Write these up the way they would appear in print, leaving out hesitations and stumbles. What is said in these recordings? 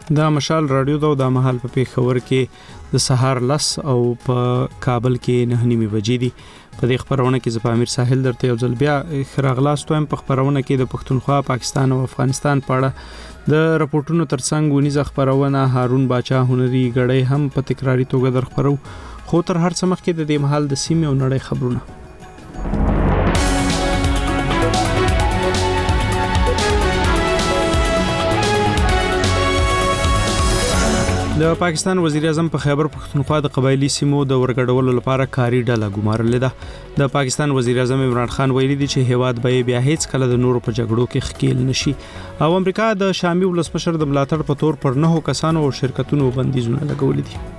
دا مشال رادیو دا د مهال په پیښور کې د سهار 10 او په کابل کې 9:30 بجې دي. په دې خبرونه کې زپامیر ساحل درته یو ځل بیا خراغلاست وایم. په خبرونه کې د پښتونخوا، پاکستان او افغانستان په اړه د راپورټونو ترڅنګ ونیزه خبرونه هارون باچا هنري غړې هم په تکراری توګه در خبرو. خو تر هر څه مخکې د دې مهال د سیمې او نړۍ خبرونه. د پاکستان وزیر اعظم په خیبر پښتونخوا د قبایلی سیمو د ورګډولو لپاره کاری ډله ګمارلې ده. د پاکستان وزیر اعظم عمران خان ویلي دی چې هیواد به بیا هیڅ کله د نورو په جګړو کې ښکیل نشي او امریکا د شامي ولسمشر د ملاتړ په تور پر 9 کسانو او شرکتونو بندیزونه لګولې دي.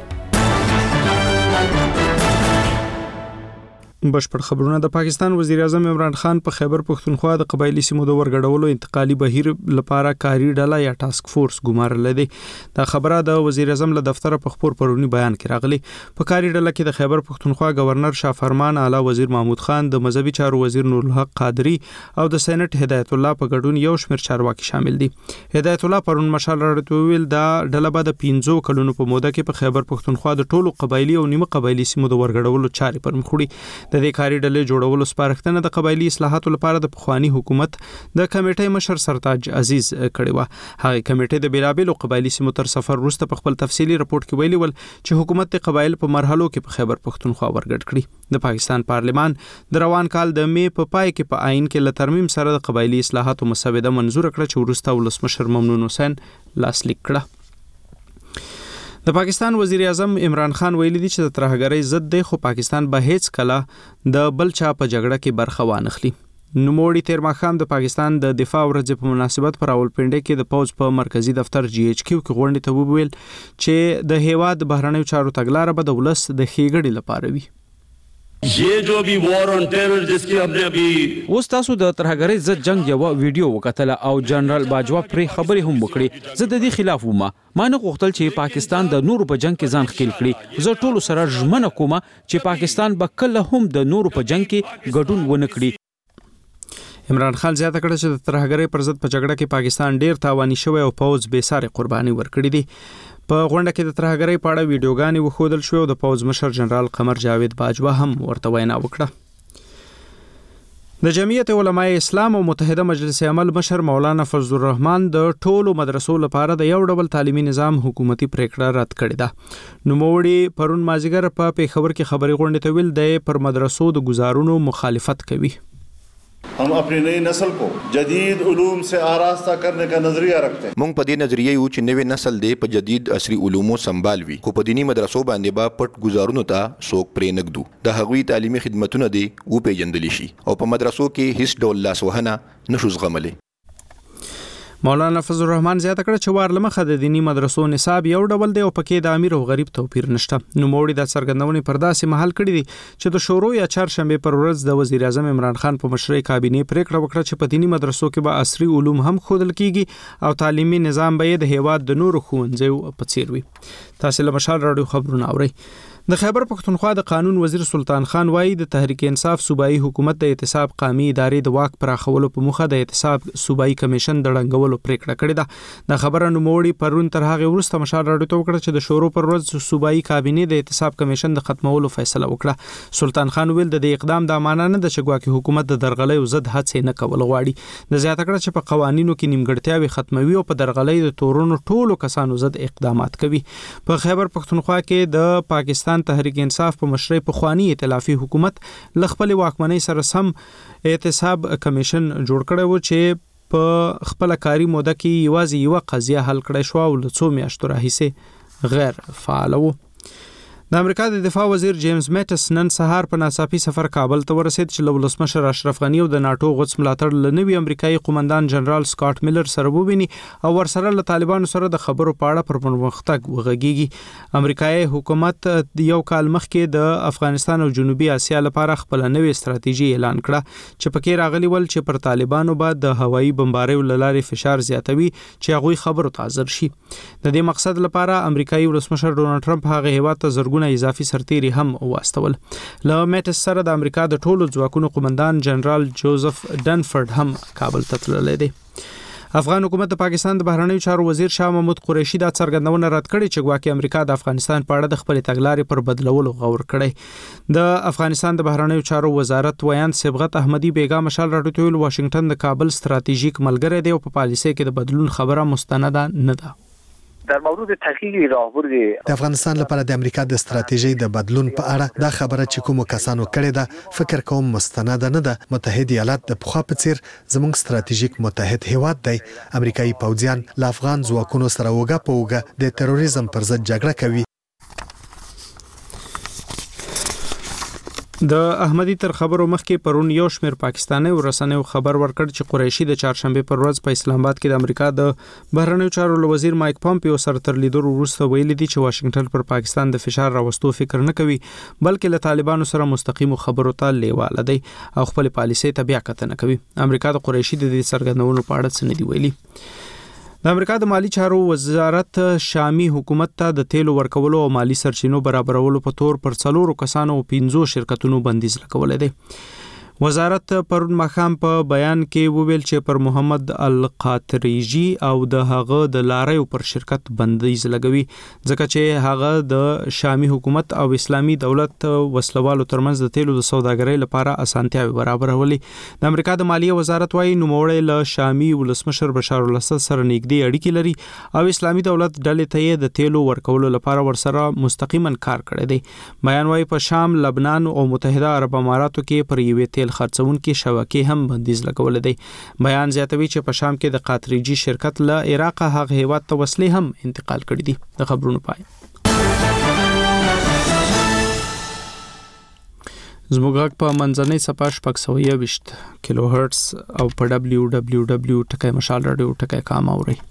بشپړ خبرونه. د پاکستان وزیر اعظم عمران خان په خیبر پښتونخوا د قبایلی سیمو د ورګډولو انتقالي بهیر لپاره کاری ډله یا ټاسک فورس ګمارلې ده. دا خبره د وزیر اعظم له دفتر په خبر پرونی بیان کې راغلی. په کاری ډله کې د خیبر پښتونخوا گورنر شاه فرمان، اعلی وزیر محمود خان، د مذهبي چارو وزیر نور الحق قادری او د سېنات هدایت الله په ګډون یو شمېر چارواکي شامل دي. هدایت الله پرون مشال راډیو ویل دا ډله به د 15 کلونو په موده کې په خیبر پښتونخوا د ټولو قبایلی او نیمه قبایلی سیمو د ورګډولو چارې پر مخ وړي. د دې کاری ډلې جوړولو سپارښتنه د قبایلی اصلاحاتو لپاره د پخوانی حکومت د کمیټې مشر سرتاج عزیز کړی و. هغه کمیټې د بیلابیلو قبایلی سیمو تر سفر وروسته په خپل تفصیلی رپورت کې ویلي ول چې حکومت د قبایل په مرحلو کې په خیبر پښتونخوا ورګډ کړي. د پاکستان پارلمان د روان کال د می په پای کې په آئین کې له ترمیم سره د قبایلی اصلاحاتو مسوده منظور کړه چې وروسته ولسمشر ممنون حسین لاسلیک کړه. د پاکستان وزیر اعظم عمران خان ویلي دی چې د ترهګرۍ ضد دی، خو پاکستان به هیڅ کله د بل چا په جګړه کې برخه وانخلي. نوموړي تیر ماښام د پاکستان د دفاع ورځې په مناسبت پر راولپنډي کې د پوز په مرکزی دفتر GHQ کې غونډې ته وویل چې د هیواد بهرنیو چارو تګلارې به د ولس د ښېګړې لپاره وي. ये जो भी وار ऑन टेरर जिसकी हमने अभी اوس تاسو د ترهګرۍ ضد جنگ یو ویډیو وکتله او جنرال باجوا پرې خبرې هم وکړي. زه د دې خلاف وم. ما نه غوښتل چې پاکستان د نورو په جنگ کې ځان ښکیل کړي. زه ټول سره ژمنه کوم چې پاکستان به کله هم د نورو په جنگ کې ګډون ونه کړي. عمران خان زیاته کړه چې د ترهګرۍ پر ضد په جګړه کې پاکستان ډیر تاواني شوی او پوز بې ساري قرباني ورکړي دي. په غونډه کې د ترهګرۍ په اړه ویډیوګانې وښودل شوې او د پوز مشر جنرال قمر جاوید باجوا هم ورته وینا وکړه. د جمعیت علماء اسلام او متحده مجلس عمل مشر مولانا فضل الرحمن د ټولو مدرسو لپاره د یو ډول تعلیمي نظام حکومتي پریکړه رد کړې ده. نوموړي پرون مازیګر په پیښور کې خبري غونډه ته ویل د پر مدرسو د گزارونو مخالفت کوي. हम अपनी नई नस्ल को जदीद उलूम से आरास्ता करने का नजरिया रखते हैं. مونږ په دې نظریه یو چې نوې نسل دې په جدید عصري علومو سمبال وي، خو په دینی مدرسو باندې با پټ گزارونو ته څوک پرې نګدو. د هغوی تعلیمي خدمتونه دي او پیژندل شي او په مدرسو کې هیڅ ډول لاسوهنه نشو زغملی. مولانا فضل الرحمن زیاته کړه چې وارلمخه د دینی مدرسو نصاب یو ډول دی او پکې د امیر او غریب توپیر نشته. نوموړي د څرګندونې پر داسې مهال کړی دی چې د شورو یا چهارشنبه پر ورځ د وزیر اعظم عمران خان په مشرۍ کابینې پریکړه وکړه چې په دینی مدرسو کې به عصري علوم هم ښودل کیږي او تعلیمي نظام به د هیواد د نورو ښوونځیو په څیر وي. تاسو له مشال راډیو خبرونه اورئ. د خیبر پښتونخوا د قانون وزیر سلطان خان وایي د تحریک انصاف صوبایي حکومت د احتساب قومي ادارې د واک پراخولو په مخه د احتساب صوبایي کمیشن د ړنګولو پریکړه کړې ده. د خبره نوموړي پرون تر هغه وروسته مشال راډیو ته وکړه چې د شورو پر ورځ صوبایي کابینې د احتساب کمیشن د ختمولو فیصله وکړه. سلطان خان ویل د دې اقدام د معنی نه د چګواکي حکومت د درغلۍ ضد هڅې نه کول غواړي. د زیاته کړه چې په قوانینو کې نیمګړتیاوې ختموي او په درغلۍ د تورونو ټولو کسانو ضد اقدامات کوي. په خیبر پښتونخوا کې د پاکستان تحریک انصاف په مشرۍ پخوانی ائتلافي حکومت ل خپل واکمنۍ سره سم احتساب کمیشن جوړ کړی و چې په خپل کاری موده کې یوازې یو قضیه حل کړی شو او له څو میاشتو راهیسې غیر فعال و. د امریکا د دفاع وزیر جیمز میټس نن سهار په ناڅاپي سفر کابل ته ورسید چې له ولسمشر اشرف غنی او د ناتو غوڅ ملاتړ لنوي امریکایي قومندان جنرال سکاټ میلر سره وویني او ورسره له طالبانو سره د خبرو په اړه پر پرمختګ وغږیږي. امریکایي حکومت یو کال مخکې د افغانستان او جنوبي اسیا لپاره خپل نوې ستراتیژي اعلان کړه چې پکې راغلی ول چې پر طالبانو بعد د هوایي بمباریو لارې فشار زیاتوي چې هغوی خبرو ته حاضر شي. د دې مقصد لپاره امریکایي ولسمشر ډونالد ټرمپ هغه هیواد ته زرګونه اضافي سرتیري هم واستول. له میټس سره د امریکا د ټولو ځواکونو قومندان جنرال جوزف ډنفورد هم کابل ته تللی دی. افغان حکومت د پاکستان د بهرنیو چارو وزیر شاه محمود قریشي دا څرګندونه رد کړې چې ګواکې امریکا د افغانستان په اړه د خپل تګلارې پر بدلولو غور کړی. د افغانستان د بهرنیو چارو وزارت ویان صبغت احمدی بیگا مشال راډیو ته ویل واشنگټن د کابل ستراتیژیک ملګری دی او په پالیسي کې د بدلون خبره مستنده نه ده. در مورد تحقیق راهبرد د افغانستان لپاره د امریکا د ستراتیژۍ د بدلون په اړه دا خبره چې کوم کسانو کړې ده فکر کوم مستنده نه ده. متحده ایالات د پخوا په څیر زموږ ستراتیژیک متحد هیواد دی. امریکایي پوځیان له افغان ځواکونو سره وګه په وګه د تروریزم پر ضد جګړه کوي. د احمدی تر خبرو مخکې پرون یو شمېر پاکستاني ورسنیو خبر ورکړ چې قریشي د چهارشنبه پر ورځ په اسلام آباد کې د امریکا د بهرنیو چارو وزیر مایک پامپیو سره تر لیدو وروسته ویلي دي چې واشنگټن پر پاکستان د فشار راوستو فکر نه کوي بلکې له طالبانو سره مستقیم خبرو ته لیواله دی او خپل پالیسي ته بیا کتنه کوي. امریکا د قریشي د دې څرګندونو په اړه څه نه دی ویلي. د امریکا د مالی چارو وزارت شامي حکومت ته د تیلو ورکولو او مالی سرچینو برابرولو په تور پر 4 کسانو او 15 شرکتونو بندیز لګولې ده. وزارت پرون مخام په بیان کې وویل چې پر محمد القاتریجی او د هغه د لاریو پر شرکت بندیز لګوي ځکه چې هغه د شامي حکومت او اسلامي دولت وسلوالو ترمنځ د تیلو د سوداګرۍ لپاره اسانتیاوي برابرولې. د امریکا د مالیه وزارت وايي نوموړی له شامي ولسمشر بشار الاسد سره نږدې اړیکې لري او اسلامي دولت ډلې ته د تیلو ورکولو لپاره ورسره مستقیما کار کړی دی. بیان وايي په شام، لبنان او متحده عرب اماراتو کې پر یوې تیل خرڅونکو شبکې هم بندیز لګول دي. بیان زیاتوي چې په شام کې د قاتریجی شرکت له عراق هغه هیواد ته وسلې هم انتقال کړې دي. د خبرونو پای زموږ غږ په منځنۍ صفحه 620 کیلو هرتز او په www.mashal.radio.com اورئ.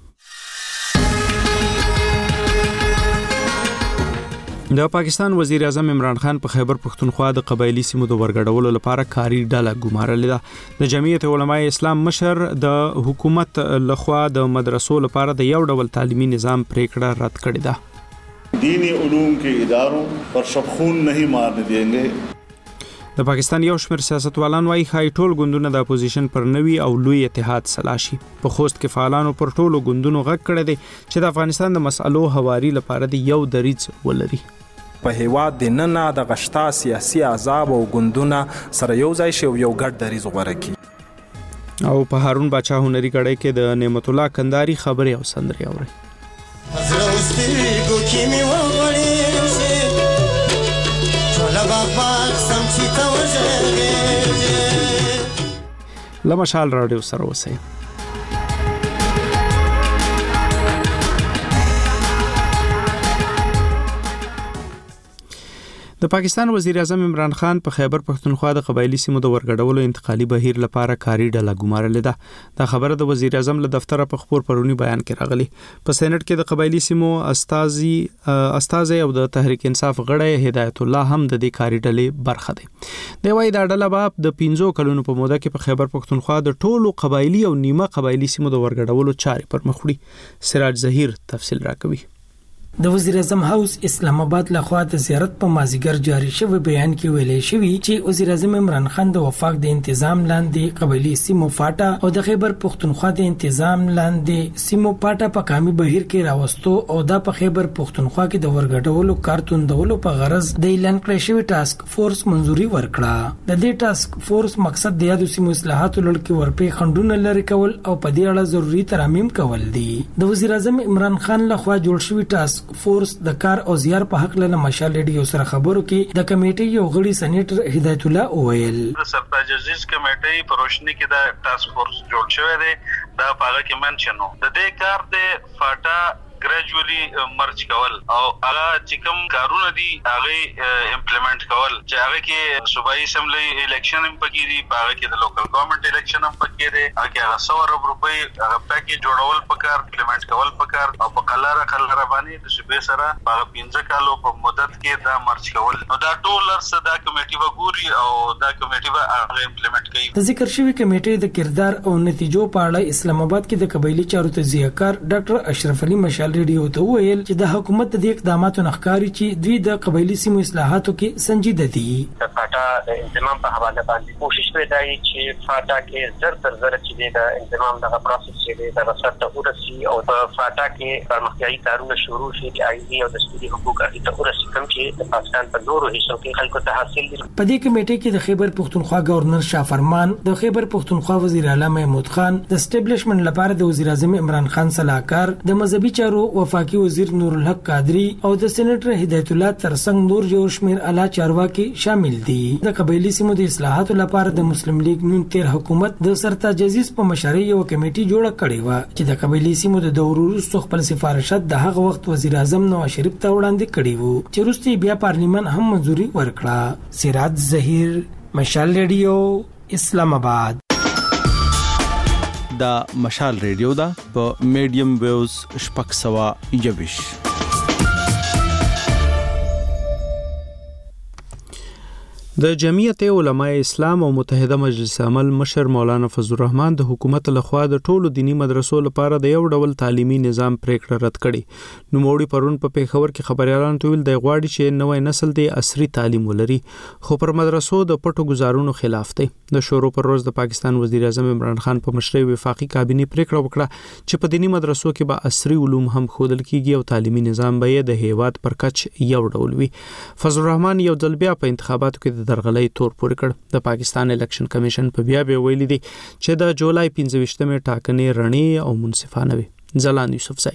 د پاکستان وزیر اعظم عمران خان په خیبر پختونخوا د قبایلی سیمو د ورګډولو لپاره کاری ډله ګمارلې ده. د جمعیت علماء اسلام مشر د حکومت لخوا د مدرسو لپاره د یو ډول تعلیمي نظام پریکړه رد کړې ده. دینی علوم کے اداروں پر شبخون نہیں مارنے دیں گے. د پاکستان یو شمېر سیاستوالان وايي خای ټول ګوندونه د اپوزیشن پر نوي او لوی اتحاد سلاشي. په خوست کې فعالانو پر ټولو ګوندونو غږ کړی دی چې د افغانستان د مسألو هواري لپاره د یو دریځ ولري. په هیواد د نن د غشتا سیاسي عذاب او ګوندونه سره یو ځای شي یو ګډ دریځ غوړه کی. او په هارون باچا هنري کړه کې د نعمت الله کنداري خبري او سندري اوري. لمشال رادیو سره اوسئ. د پاکستان وزیر اعظم عمران خان په خیبر پختونخوا د قبایلی سیمو د ورګډولو انتقالي بهیر لپاره کاری ډله ګمارلې ده. دا خبره د وزیر اعظم له دفتر په خبر پرونی بیان کې راغلی. په سېنات کې د قبایلی سیمو استاذ او د تحریک انصاف غړی هدایت الله هم د دې کاری ډلې برخه ده. دی وايي دا ډله به د 15 کلونو په موده کې په خیبر پختونخوا د ټولو قبایلی او نیمه قبایلی سیمو د ورګډولو چارې پر مخ وړي. سراج ظهیر تفصیل راکوي. د وزیر اعظم هاوس اسلام آباد لخوا د زیارت په مازیګر جاری شوی بیان کې ویلي شوی چې وزیر اعظم عمران خان د وفاق د تنظیم لاندې قبایلی سیمو فاټا او د خیبر پختونخوا د تنظیم لاندې سیمو فاټا په کامي بهیر کې راوستو او د په خیبر پختونخوا کې د ورګډولو کارتوندولو په غرض د اعلان کړی شوی ټاسک فورس منځوري ورکړه. د دې ټاسک فورس مقصد د یادو سیمو اصلاحاتو لړ ورپې خندونه لري کول او په دې اړه ضروري ترامیم کول دي. د وزیر اعظم عمران خان لخوا جوړ شوی ټاسک فورس د کار او زیار په حق له مشال ریډیو سره خبرو کې د کمیټې یو غړي سېنیټر هدایت الله اویل د سرتاجزیز کمیټې په روشنی کې د ټاسک فورس جوړ شوی دی. دا پاغه کې منشنو د دې کار د فاټا ګریجوالي مرچ کول او هغه چې کوم کارونه دي هغه امپلیمنٹ کول چې هغه کې صوبایي اسمبلی الیکشن هم پکې دي هغه کې د لوکل ګورنمنت الیکشن هم پکې دي هغه 100 روپۍ هغه پکې جوړول پکار امپلیمنٹ کول پکار او په قلاره باندې د صوبې سره هغه 15 کالو په مدت کې دا مرچ کول نو دا ټولر څه دا کمیټي وګوري او دا کمیټي به هغه امپلیمنٹ کوي. ذکر شوی کمیټې د کردار او نتیجو په اړه اسلام آباد کې د قبایلی چارو تجزیه کار ډاکټر اشرف علي مشال ریډیو ته ویل چې د حکومت د اقداماتو نخکاری چې دوی د قبایلی سیمو اصلاحاتو کې سنجیده دي. پټا د انضمام په حواله باندې کوشش وکړي چې فاټا کې زر تر زر چې د انضمام دغه پروسس چې د سرته ورسي او په فاټا کې پرمختیايي کارونه شروع شي د آئینی او دستوري حقوق ته ورسي کوم چې د پاکستان په نورو حصو کې خلکو ته حاصل دي. په دې کمیټې کې د خیبر پختونخوا گورنر شاه فرمان، د خیبر پختونخوا وزیر اعلی محمود خان، د اسټابلیشمنت لپاره د وزیر اعظم عمران خان صلاحکار، د مذهبي چارو وفاقي وزیر نور الحق قادری او د سېنیټر هدایت الله ترڅنګ نور جوړ شمیر اعلی چارواکي شامل دي. د قبایلی سیمو د اصلاحاتو لپاره د مسلم لیگ نون تیر حکومت د سرتاج عزیز په مشرۍ یو کمیټه جوړه کړې و چې د قبایلی سیمو د دورو وروسته خپل سفارشات د هغه وخت وزیر اعظم نواز شریف ته وړاندې کړي وو چې وروسته بیا پارلیمان هم منځوري ورکړه. سراج ظهیر، مشال ریډیو، اسلام آباد. دا مشال ریډیو دا په میډیم ویوز 621. د جمعیت علماء اسلام او متحده مجلس عمل مشر مولانا فضل الرحمن د حکومت لخوا د ټولو دینی مدرسو لپاره د یو ډول تعلیمي نظام پریکړه رد کړي. نوموړي پرون په پیښور کې خبريالانو ته ویل د غواړي چې نوې نسل د عصري تعلیم ولري، خو پر مدرسو د پټو گزارونو خلاف دی. د شورو پر روز د پاکستان وزیر اعظم عمران خان په مشرۍ وفاقي کابینه پریکړه وکړه چې په دینی مدرسو کې به عصري علوم هم ښودل کیږي او تعلیمي نظام به د هیواد پر کچ یو ډول وي. فضل الرحمن یو ځل بیا په انتخاباتو کې درغلۍ تور پورې کړ. د پاکستان الیکشن کمیشن په بیا ویلي دی چې د جولای 15مې ټاکنې رڼې او منصفانه وي. زلان یوسفزئی.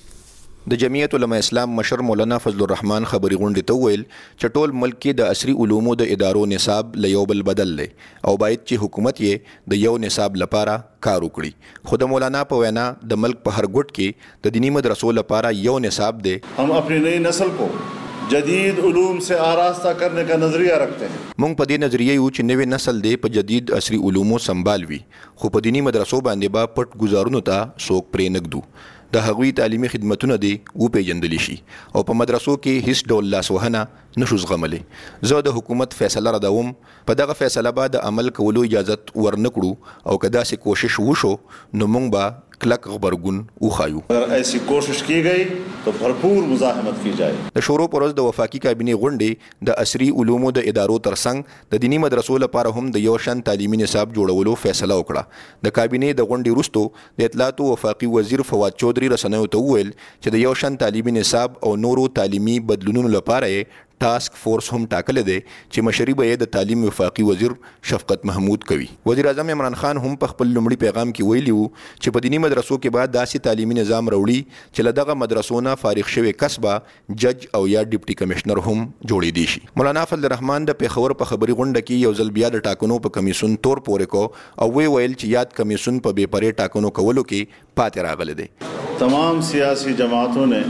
د جمعیت علماء اسلام مشر مولانا فضل الرحمن خبري غونډې ته ویل چې ټول ملک کې د عصري علومو د ادارو نصاب له یو بل بدل دی او باید چې حکومت یې د یو نصاب لپاره کار وکړي. خو د مولانا په وینا د ملک په هر ګوټ کې د دینی مدرسو لپاره یو نصاب دی. हम अपनी नई नस्ल को जदीद उलूम से आरास्ता करने का नजरिया रखते हैं. مونږ په دې نظریه یو چې نوې نسل دی په جدید عصري علومو سمبال وي، خو په دینی مدرسو باندې با پټ گزارونو ته څوک پرې نګدو. د هغوی تعلیمي خدمتونه دی او پیژندل شي او په مدرسو کې هیڅ ډول لاسوهنه نشو زغملی. زه د حکومت فیصله ردوم، په دغه فیصله به د عمل کولو اجازت ورنکړو او که داسې کوشش وشو نو مونږ به کلک غبرګون وخایو. اگر ایسی کوشش کی گئی تو بھرپور مزاحمت کی جائے. د شورو پر ورځ د وفاقي کابینه غونډې د عصري علومو د ادارو ترڅنګ د دینی مدرسو لپاره هم د یو شان تعلیمي نصاب جوړولو فیصله وکړه. د کابینه د غونډې وروسته د اطلاعات او وفاقي وزیر فواد چودري رسنیو ته وویل چې د یو شان تعلیمي نصاب او نورو تعلیمي بدلونونو لپاره ټاسک فورس هم ټاکل دی چې مشري به د تعلیم وفاقي وزیر شفقت محمود کوي. وزیر اعظم عمران خان هم په خپل لومړي پیغام کې ویلي وو چې په دینی مدرسو کې بعد داسې تعلیمي نظام راوړي چې له دغه مدرسو نه فارغ شوی کسبه جج او یا ډیپټي کمشنر هم جوړې دي شي. مولانا فضل الرحمن د پیښور په خبري غونډه کې یو ځل بیا د ټاکنو په کمیسون تور پورې کو او ویل چې یاد کمیسون په بے پرې ټاکنو کولو کې پاتې راغلی دی. तमाम सियासी जमातों ने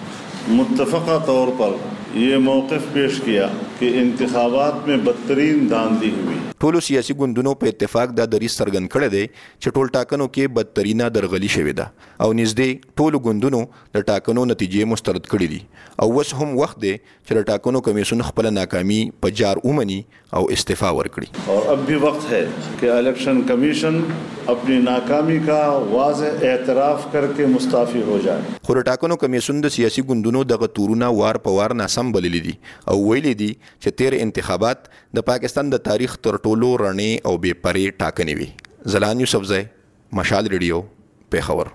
मुत्तफ़क़ा तौर पर ये मौक़िफ़ पेश किया कि इंतखाबात में बदतरीन धांधली हुई. ټولو سیاسي ګوندونو په اتفاق دا دریځ څرګند کړی دی چې ټول ټاکنو کې بدترینه درغلي شوې ده او نږدې ټولو ګوندونو د ټاکنو نتیجې مسترد کړې دي او اوس هم وخت دی چې د ټاکنو کمیسون خپل ناکامي په جار ومني او استعفا ورکړي. और अब भी वक्त है कि इलेक्शन कमीशन अपनी नाकामी का वाज़ेह एतराफ़ करके मुस्ताफ़ी हो जाए. خو د ټاکنو کمیسون د سیاسي ګوندونو دغه تورونه وار په وار ناسم بللي دي او ویلي دي چې تیر انتخابات د پاکستان د تاریخ تر ټولو رڼې او بې پرې ټاکنې وي. زلان یوسفزئی، مشال ریډیو، پیښور.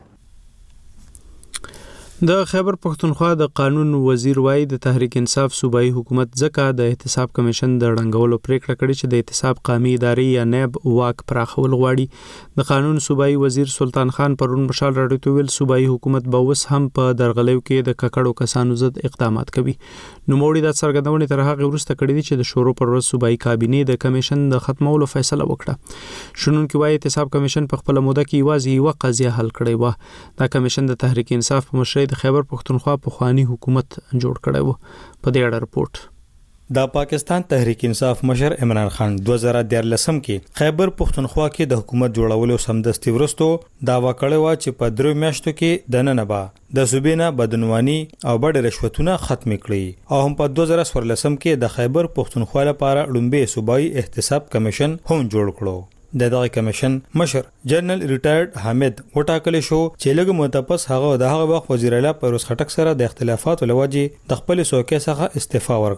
د خیبر پختونخوا د قانون وزیر وای د تحریک انصاف صوبایي حکومت ځکه د احتساب کمیشن د ړنګولو پریکړه کړې چې د احتساب قومي ادارې یا نیب واک پراخول غواړي. د قانون صوبایي وزیر سلطان خان پرون مشال راډیو ته ویل صوبایي حکومت به اوس هم په درغلیو کې د ککړو کسانو ضد اقدامات کوي. نوموړي د څرګندونې تر هغه وروسته کړې دي چې د شورو پر ورځ صوبایي کابینه د کمیشن د ختمولو فیصله وکړه. شنونکو وایي احتساب کمیشن په خپل موده کې یوازې یو قضیه حل کړې و. دا کمیشن د تحریک انصاف په مشرۍ د خیبر پختونخوا په خوانی حکومت جوړ کړی و. په دې اړه رپورت. د پاکستان تحریک انصاف مشر عمران خان 2013 کې خیبر پختونخوا کې د حکومت جوړولو سمدستي ورستو داوا کړی و چې په 3 میاشتو کې د نن با د صوبینه بدنوانی او بډ رشوتونه ختم کړي او هم په 2014 کې د خیبر پختونخوا لپاره لومبي صوبایي احتساب کمیشن هم جوړ کړو. د دغه کمیشن مشر جنرال ریټایرډ حامد وټاکل شو چې لږ متپس هغه د هغه وخت وزیر اعلی پیروز خټک سره د اختلافاتو لوجې د خپل څوکۍ څخه استعفا ورکړه.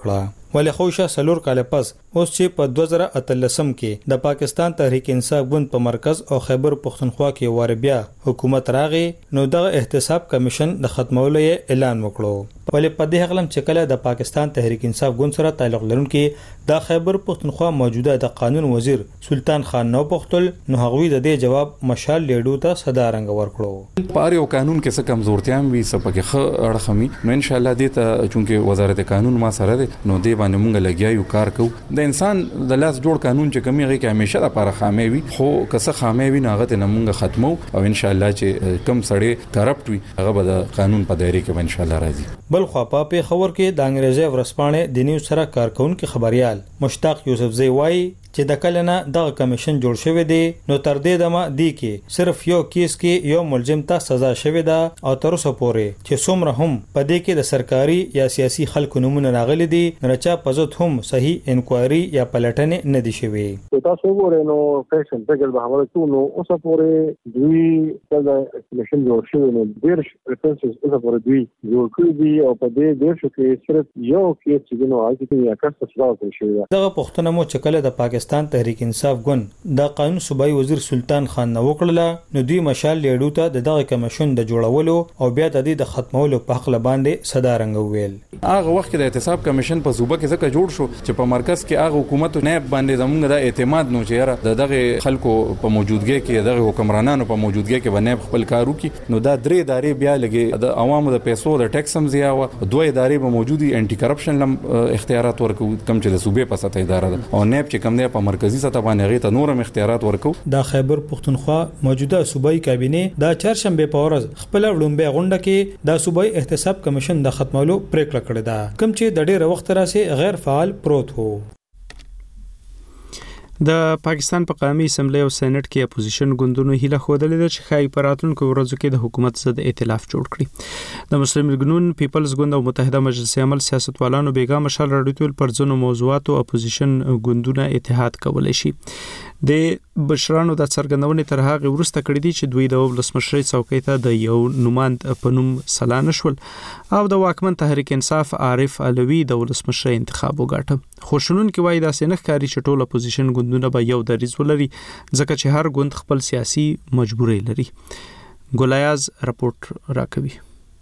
ولې خوشا سلور کال پس اوس چې په 2013 کې د پاکستان تحریک انصاف ګوند په مرکز او خیبر پختونخوا کې واربیا حکومت راغی نو دغه احتساب کمیشن د ختمولو اعلان وکړو ولې په دې حقلم چې کله د پاکستان تحریک انصاف ګوند سره تعلق لرونکي د خیبر پختونخوا موجوده د قانون وزیر سلطان خان نو پختل نو هغوی د دې جواب مشال لیډو ته صدا رنګ ورکړو په یو قانون کې څه کمزورتیا هم وي سپکه خ اړخمي نو ان شاء الله دې ته چونکه وزارت قانون ما سره ده نو دې باندې مونږ لګیایو کار کوو د انسان د لاس جوړ قانون چې کمی غي کې همیشه لپاره خامې وي خو کسه خامې وي ناغه ته مونږ ختمو او ان شاء الله چې کم سړی کرپټ وي هغه به د قانون په دایره کې ان شاء الله راځي بل خو په خبر کې د انګریزي ورسپانې د نیو سره کارکونکو خبريال مشتاق یوسفزئی وایي چې د کلنه دغه کمیشن جوړ شوی دی نو تر دې دمه دی کې صرف یو کیس کې یو ملزم ته سزا شوی ده او تر اوسه پورې چې څومره هم په دې کې د سرکاري یا سیاسي خلکو نمونه راغلي دي نرچا پزوت هم صحیح انکوایري یا پلټنې نه دي شوی تاسو وګورئ نو فیشن څنګه به حواله تو نو اوسه پورې دوی د کمیشن جوړ شوی نو ډیر ریفرنسز اوسه پورې دوی جوړ کړی دي او په دې ډیر شو کې صرف یو کیس چې نو هغه کې یا کس څه راوړل شوی دغه پښتنه مو چکله د پاکستان تحریک انصاف ګوند د قانون صوبایي وزیر سلطان خان نو وکړه نو دوی مشال لیډو ته دغه کمیشن د جوړولو او بیا د دې د ختمولو په حق باندې صدا رنګ ویل هغه وخت د احتساب کمیشن په صوبه کې ځکه جوړ شو چې په مرکز کې هغه حکومت نه باندې زموږ د اعتماد نو چې دغه خلکو په موجودګۍ کې دغه حکمرانانو په موجودګۍ کې باندې خپل کارو کې نو دا درې ادارې بیا لګي د عوامو د پیسو د ټیکس هم زیاوه دوه ادارې به موجودي انټي کرپشن لم اختیارات ورکو کم چې د صوبې په سطح اداره ده او نیب چې کم دی په مرکزی سطح باندې غي ته نورم اختیارات ورکو د خیبر پختونخوا موجوده صوبایي کابینه د چهارشنبه په ورځ خپل وړاندې غونډه کې د صوبایي احتساب کمیشن د ختمولو پریکړه کړې ده کوم چې د ډېر وخت راځي غیر فعال پروت وو د پاکستان په قومي اسمبلی او سېنات کې اپوزیشن ګوندونو هیله خوده ده چې خای پراتونکو ورځو کې د حکومت ضد ائتلاف جوړ کړي د مسلم لیگ نون پیپلز ګوند او متحده مجلس عمل سیاستوالانو بیګا مشال راډیو پر ځینو موضوعاتو اپوزیشن ګوندونه اتحاد کولای شي د بشرانو د څرګندونې تر هغه ورسته کړی دي چې دوی د ولسمشرۍ څوکۍ ته د یو نوماند په نوم سلانه شول او د واکمن تحریک انصاف عارف علوي د ولسمشرۍ انتخاب وګاټه خوشنون کې وایي دا سینخ کاری چې ټول اپوزیشن ګوندونه به یو دریځ ولري ځکه چې هر ګوند خپل سیاسي مجبورۍ لري ګولیاز راپورټ راکوي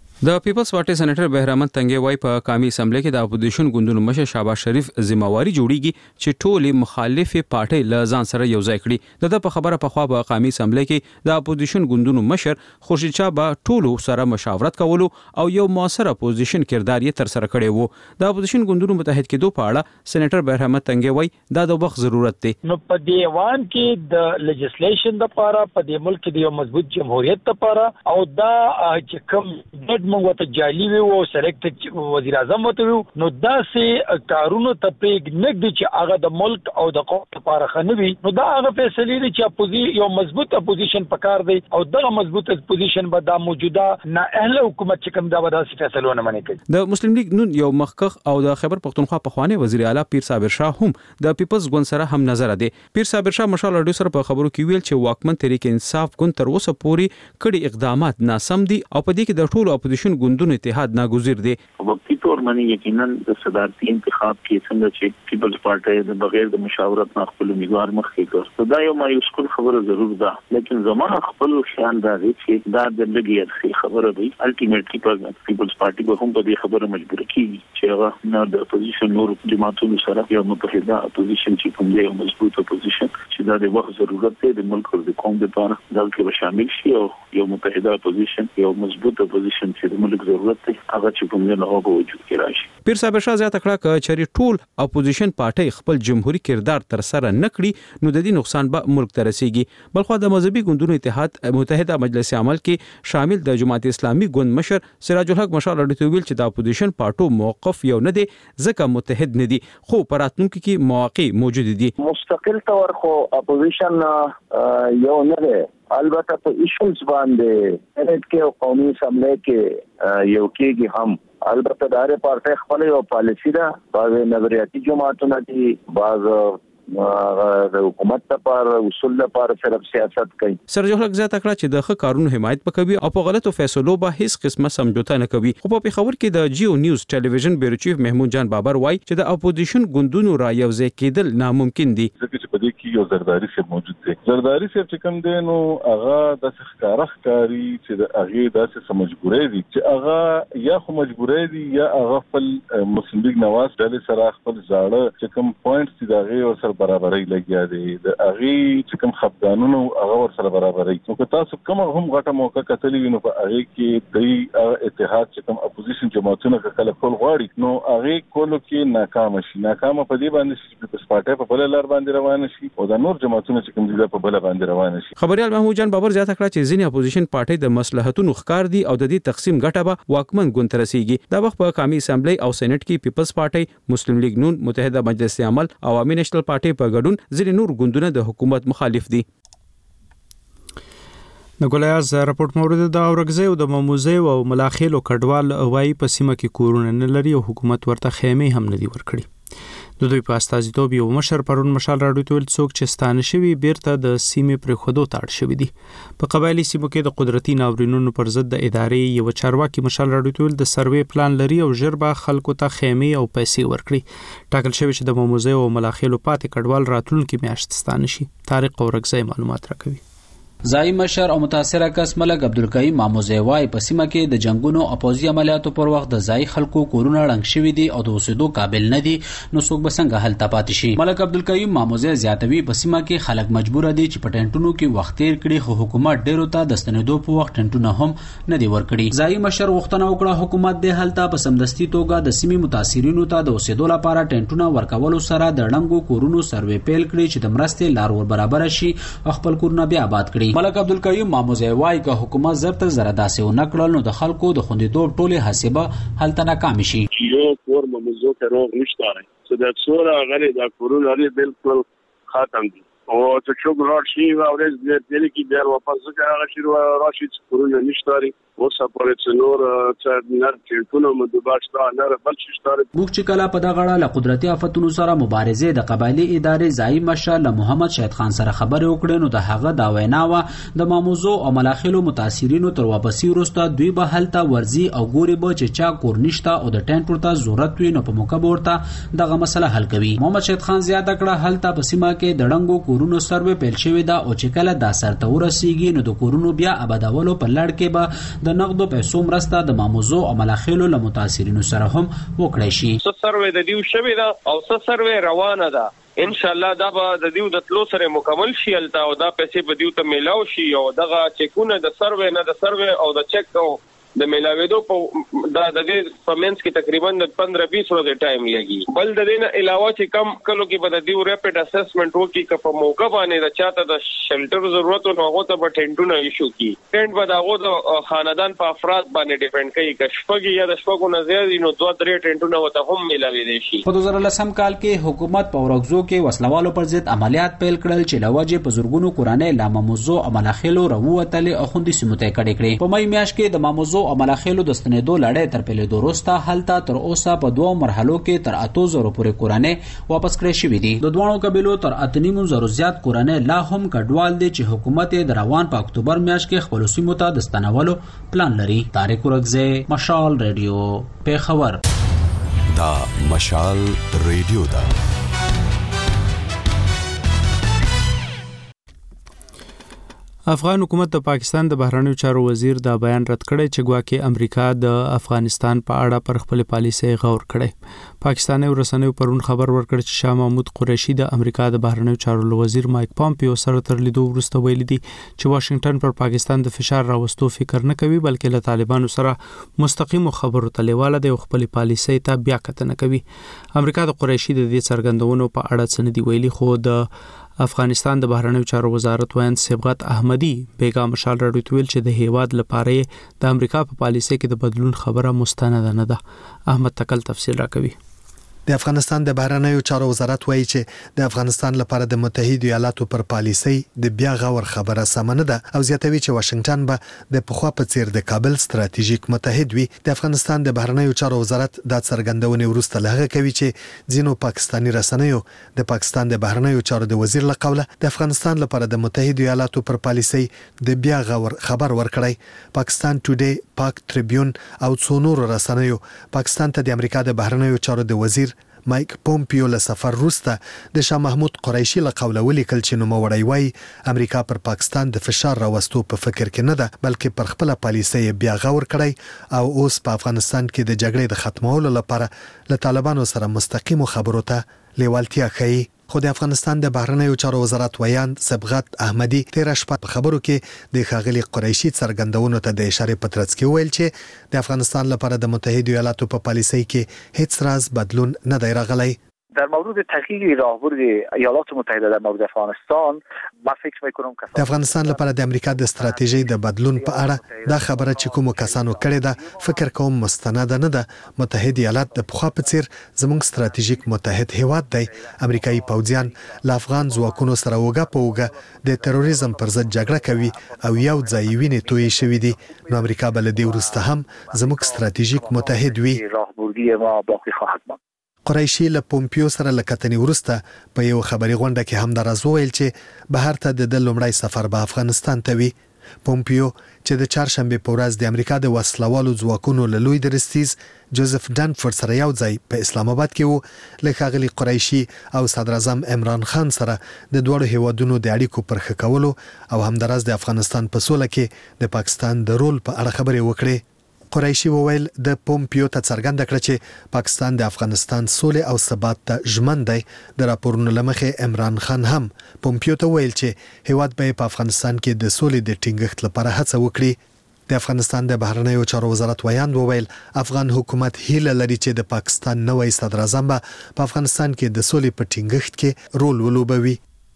د پیپلز پارټي سېنیټر بهرامد تنګي وای په قومي اسمبلی کې د اپوزیشن ګوندونو مشر شهباز شریف ذمہواری جوړیږي چې ټول مخالفه پارټي له ځان سره یو ځای کړي د په خبره په خوا په قومي اسمبلی کې د اپوزیشن ګوندونو مشر خورشید شاه با ټول سره مشاورت کولو او یو موثر اپوزیشن کردار یې تر سره کړی وو د اپوزیشن ګوندونو متحد کېدو په اړه سېنیټر بهرامد تنګي وای دا د وخت ضرورت دی نو په دیوان کې د لیجسلیشن لپاره په دې ملک کې د یو مضبوط جمهوریت لپاره او دا چې کوم موږ ته جالي وي او سلیکټ وزیر اعظم وته نو دا سه کارونو ته پرېګ نګدي چې هغه د ملک او د قوم لپاره خنوي نو دا هغه فیصله دي چې اپوزیشن یو مضبوط اپوزیشن پکار دی او دغه مضبوط اپوزیشن به د موجوده نه اهل حکومت چې کوم دا به د فیصلو نه منې کوي د مسلم لیگ نون یو مخکخ او د خیبر پختونخوا په خواني وزیر اعلی پیر صابر شاه هم د پیپلز ګوند سره هم نظر دی پیر صابر شاه مشال اډو سره په خبرو کې ویل چې واکمن تحریک انصاف ګوند تر اوسه پورې کړي اقدامات ناسم دي او په دې کې د ټولو اپوزیشن ګوندونو اتحاد ناگزیر دی وقتی طور باندې یقینا د صدارتي انتخاب کې څنګه چې پیپلز پارټي د بغیر د مشاورت نه خپل امیدوار مخکې کړ دا یو مایوس کول خبره ضرور ده لیکن زموږ خپل خیال دا دی چې دا د لګي خبره دی الټیمیټلی پیپلز پارټي به هم په دې خبره مجبور کیږي چې هغه نه د اپوزیشن نور جماعتونو سره یو متحده اپوزیشن چې کوم دی مضبوط اپوزیشن چې دا د وخت ضرورت دی د ملک او د قوم لپاره دلته به شامل شي او یو متحده اپوزیشن یو مضبوط اپوزیشن چې د ملک ضرورت دی هغه چې کوم نه هغه وجود کې راشي پیر صاحب شاه زیاته کړه چې ټول اپوزیشن پارټي خپل جمهوریت کردار تر سره نکړي نو د دې نقصان به ملک ته رسیږي بلخو د مذهبي ګوندونو اتحاد متحده مجلس عمل کې شامل د جماعت اسلامي ګوند مشر سراج الحق مشال اډو ویل چې د اپوزیشن پارټو موقف یو نه دی ځکه متحد نه دي خو پراتونکو کې مواقع موجود دي مستقل تور خو اپوزیشن یو نه دی البته په ایشوز باندې سېنات کې او قومي اسمبلی کې یو کېږي هم البته دغه پارټي خپل یو پالیسی ده بعض نظریاتي جماعتونه دي بعض د حکومت لپاره اصول لپاره صرف سیاست کوي. سرجو حق زیاته کړه چې د ښه کارونو حمایت وکوي او په غلطو فیصلو به هیڅ قسمه سمجوته نه کوي. خو په پیښور کې د جیو نیوز ټلویزیون بیورو چیف محمود جان بابر وایي چې د اپوزیشن ګوندونو را یوځای کېدل ناممکن دي. ځکه چې په دې کې یو زرداری سیب موجود دی. زرداری سیب چې کوم دی نو هغه د ښکاری چې د هغه داسې مجبورې دي چې هغه یا خو مجبورې دي یا هغه خپل مسلم لیگ نواز ډلې سره خپل ځاړه چې کوم پوینټس چې د هغه ور سره برابرۍ لګیا دي د هغه چې کوم خپګانونو هغه ور سره برابرۍ. نو که تاسو کوم هم غټه موقع کتلې نو په هغه کې د اتحاد چې کوم اپوزیشن جماعتونه کله کول غواړي نو هغه کولو کې ناکام شي. ناکام په دې باندې چې پیپلز پارټي په بل لار باندې روان شي او د نور جماعتونو چې کوم دي په بل باندې روان شي. خبريال محمود جان بابر زیاته کړه چې ځینې اپوزیشن پارټي د مصلحتونو ښکار دي او د دې تقسیم ګټه به واکمن ګوند ته رسیږي. دا وخت په قومي اسمبلی او سېنات کې پیپلز پارټي، مسلم لیگ نون، متحده مجلس عمل او عوامي نېشنل پارټي په ګډون ځینې نور ګوندونه د حکومت مخالف دي. د ګولیاز راپورټ مورد د اورګزیو د مموزه او ملاخیلو کډوال وایي په سیمه کې کورونه نه لري او حکومت ورته خیمه هم نه دی ورکړي. د دوی په استازیتوب یو مشر پرون مشال راډیو ته ویل څوک چې ستانه شوی بیرته د سیمې پر خودو تاړ شوی دي. په قبایلی سیمو کې د قدرتي ناورینونو پر ضد د ادارې یو چارواکي مشال راډیو ته ویل د سروې پلان لري او ژر به خلکو ته خیمه او پیسې ورکړي. ټاکل شوی چې د مموزه او ملاخیلو پاتې کډوال راتلونکي میاشت ستانه شي. طارق اورګزی معلومات راکوي. ځای مشر او متاثره کس ملک عبدالقیوم ماموزه وای په سیمه کې د جنگونو او پوځي عملیاتو پر وخت د ځای خلکو کورونه ړنګ شوي دي او د اوسېدو قابل نه دي، نو څوک به څنګه هلته پاتې شي. ملک عبدالقیوم ماموزه زیاتوي په سیمه کې خلک مجبور دي چې په ټینټونو کې وخت تیر کړي، خو حکومت ډیرو ته د ستنېدو په وخت ټینټونه هم نه دي ورکړي. ځای مشر غوښتنه وکړه حکومت د هلته په سمدستي توګه د سیمې متاثرینو ته د اوسېدو لپاره ټینټونه ورکولو سره د ړنګو کورونو سروې پیل کړي چې د مرستې لار ور برابر شي او خپل کورونه بیا آباد کړي. ملک عبدالقیوم ماموزه وای که حکومت زر تر زر داسې و نکړل نو د خلکو د خوندیتوب ټولې حسابه هلته ناکام شي. یو کور مموزه کې روغ نشته نه څه د څوره غلي د کورونو لري بالکل ختم دي او ته چې ګرځي شي او ورځ دې کې بیا واپس ځکه شي راشي کورونه نشته او سپورټ څنور چې نر ټینټونو مدباشتا نه بل شي ستاره. موږ چې کله په دغه اړه له قدرتي آفتونو سره مبارزه د قبایلی ادارې ځای مشر له محمد شهید خان سره خبرې وکړې نو د هغه دا وینا و د ماموزو او ملاخیلو متاثرینو تر واپسی وروسته دوی به هلته ورزي او ګوري به چې چا کور نشته او د ټینټ ورته ضرورت وي نو په موقع ورته دغه مسله حل کوي. محمد شهید خان زیاته کړه هلته په سیمه کې د ړنګو کورونو سروې پیل شوی دا او چې کله دا سرته ورسیږي نو د کورونو بیا آبادولو په لړ کې به د نقدو پیسو مرسته د ماموزو او ملاخیلو له متاثرینو سره هم وکړای شي. سروې د دیو شوی دا او سروې روانه ده، ان شاء الله دا به د دیو د تلو سره مکمل شي الته او دا پیسې به دیو ته میلاو شي او دغه چکونه د سروې نه د سروې او د چک او د میلاویدو په د دې پمنس کې تقریبا 15-20 ورځې ټایم لګي. بل د دې نه علاوه چې کم کلو کې به د دیو ریپټ اسسمنت وکي که په موقع باندې د چاته د شلټر ضرورت نو هغه ته به ټینټونه ایشو کی. ټینټ به دغه د خاندان په افراد باندې ډیپند کوي، که شپږ یا د شپږو نه زیات نو 2-3 ټینټونه وته هم میلاوي دي شي. په 2010 کال کې حکومت په ورغزو کې وسلوالو پر ضد عملیات پیل کړل چې لوجه په زورګونو کورانه لا ماموزو او ملاخیلو راووتل او خوندې سیمته کړي کړي. په مې میاشت کې د ماموزو او ملاخیلو د ستنېدو لړۍ تر پیلېدو وروسته هلته تر اوسه په 2 مرحلو کې تر 8000 پورې کورانه واپس کړې شوې دي. د دوه قبیلو تر 8.5 زیات کورانه لا هم کډوال دي چې حکومت د روان په اکتوبر میاشت کې خپل سیمو ته د ستنولو پلان لري. طارق اورګزی، مشال ریډیو، پیښور. دا مشال ریډیو دا افغان حکومت د پاکستان د بهرنیو چارو وزیر دا بیان رد کړی چې ګواکې امریکا د افغانستان په اړه پر خپل پالیسي غور کړي. پاکستاني ورسنیو پرون خبر ورکړ چې شاه محمود قریشي د امریکا د بهرنیو چارو وزیر مایک پامپیو سره تر لیدو وروسته ویلي دي چې واشنگټن پر پاکستان د فشار راوستو فکر نه کوي بلکې له طالبانو سره مستقیم خبرو ته لیواله دی او خپل پالیسي ته بیا کتنه کوي. امریکا د قریشي د دې څرګندونو په اړه څه نه دی ویلي، خو د افغانستان د بهرنیو چارو وزارت وایي صبغت احمدی بیگا مشال راډیو ته ویل چې د هیواد لپاره د امریکا په پالیسي کې د بدلون خبره مستند نه ده. احمد تکل تفصیل راکوي. د افغانستان د بهرنیو چارو وزارت وایي چې د افغانستان لپاره د متحده ایالاتو پر پالیسۍ د بیا غور خبره سم نه ده او زیاتوي چې واشنگټن به د پخوا په څیر د کابل ستراتیژیک متحد وي. د افغانستان د بهرنیو چارو وزارت دا څرګندونه وروسته لهغه کوي چې ځینو پاکستانی رسنیو د پاکستان د بهرنیو چارو د وزیر له قوله د افغانستان لپاره د متحده ایالاتو پر پالیسۍ د بیا غور خبر ورکړی. پاکستان ټوډے، پاک ټریبیون او څو نور رسنیو پاکستان ته د امریکا د بهرنیو چارو د وزیر مایک پومپیو له سفر وروسته د شاه محمود قریشي له قوله ولیکل چې نوموړی وایي امریکا پر پاکستان د فشار راوستو په فکر کې نه ده بلکې پر خپل پالیسۍ بیا غور کړی او اوس په افغانستان کې د جګړې د ختمولو لپاره له طالبانو سره مستقیمو خبرو ته لیوالتیا ښیي. خو د افغانستان د بهرنیو چارو وزارت ویاند صبغت احمدي تیر شپه په خبرو کې د ښاغلي قریشي څرګندونو ته د اشاره په ترڅ کې ویل چې د افغانستان لپاره د متحده ایالاتو په پالیسۍ کې هیڅ راز بدلون نه دی راغلی. در مورد تغییر راهبرد ایالات متحده در مورد افغانستان ما فکر میکنم که د افغانستان لپاره د امریکا د ستراتیژۍ د بدلون په اړه دا خبره چې کوم کسانو کړې ده فکر کوم مستنده نه ده. متحده ایالات د پخوا په څیر زموږ ستراتیژیک متحد هیواد دی. امریکایي پوځیان له افغان ځواکونو سره وګه په وګه د تروریزم پر ضد جګړه کوي او یو ځای وینې تویې شوې دي. نو امریکا بل دې وروسته هم زموږ ستراتیژیک متحد وي. راهبردی ما باقی خواهد ماند. قریشي له پومپیو سره لکتنې وروسته په یو خبري غونډه کې هم درز وویل چې بهر ته د لومړی سفر به افغانستان ته وي. پومپیو چې د چهارشنبه په ورځ د امریکا د وسلوالو ځواکونو له لوی درستیز جوزف ډانفورد سره یو ځای په اسلام آباد کې وو له ښاغلي قریشي او صدر اعظم عمران خان سره د دوړو هیوادونو د اړیکو پر ښه کولو او همدارس د افغانستان په سوله کې د پاکستان د رول په اړه خبرې وکړې. قریشي وویل د پومپیو ته څرګنده کړه چې پاکستان د افغانستان سولې او ثبات ته ژمن دی. د راپورونو لمخې عمران خان هم پومپیو ته ویل چې هیواد به په افغانستان کې د سولې د ټینګښت لپاره هڅه وکړي. د افغانستان د بهرنیو چارو وزارت ویاند وویل افغان حکومت هیله لري چې د پاکستان نوې صدر اعظم په افغانستان کې د سولې په ټینګښت کې رول ولوبوي.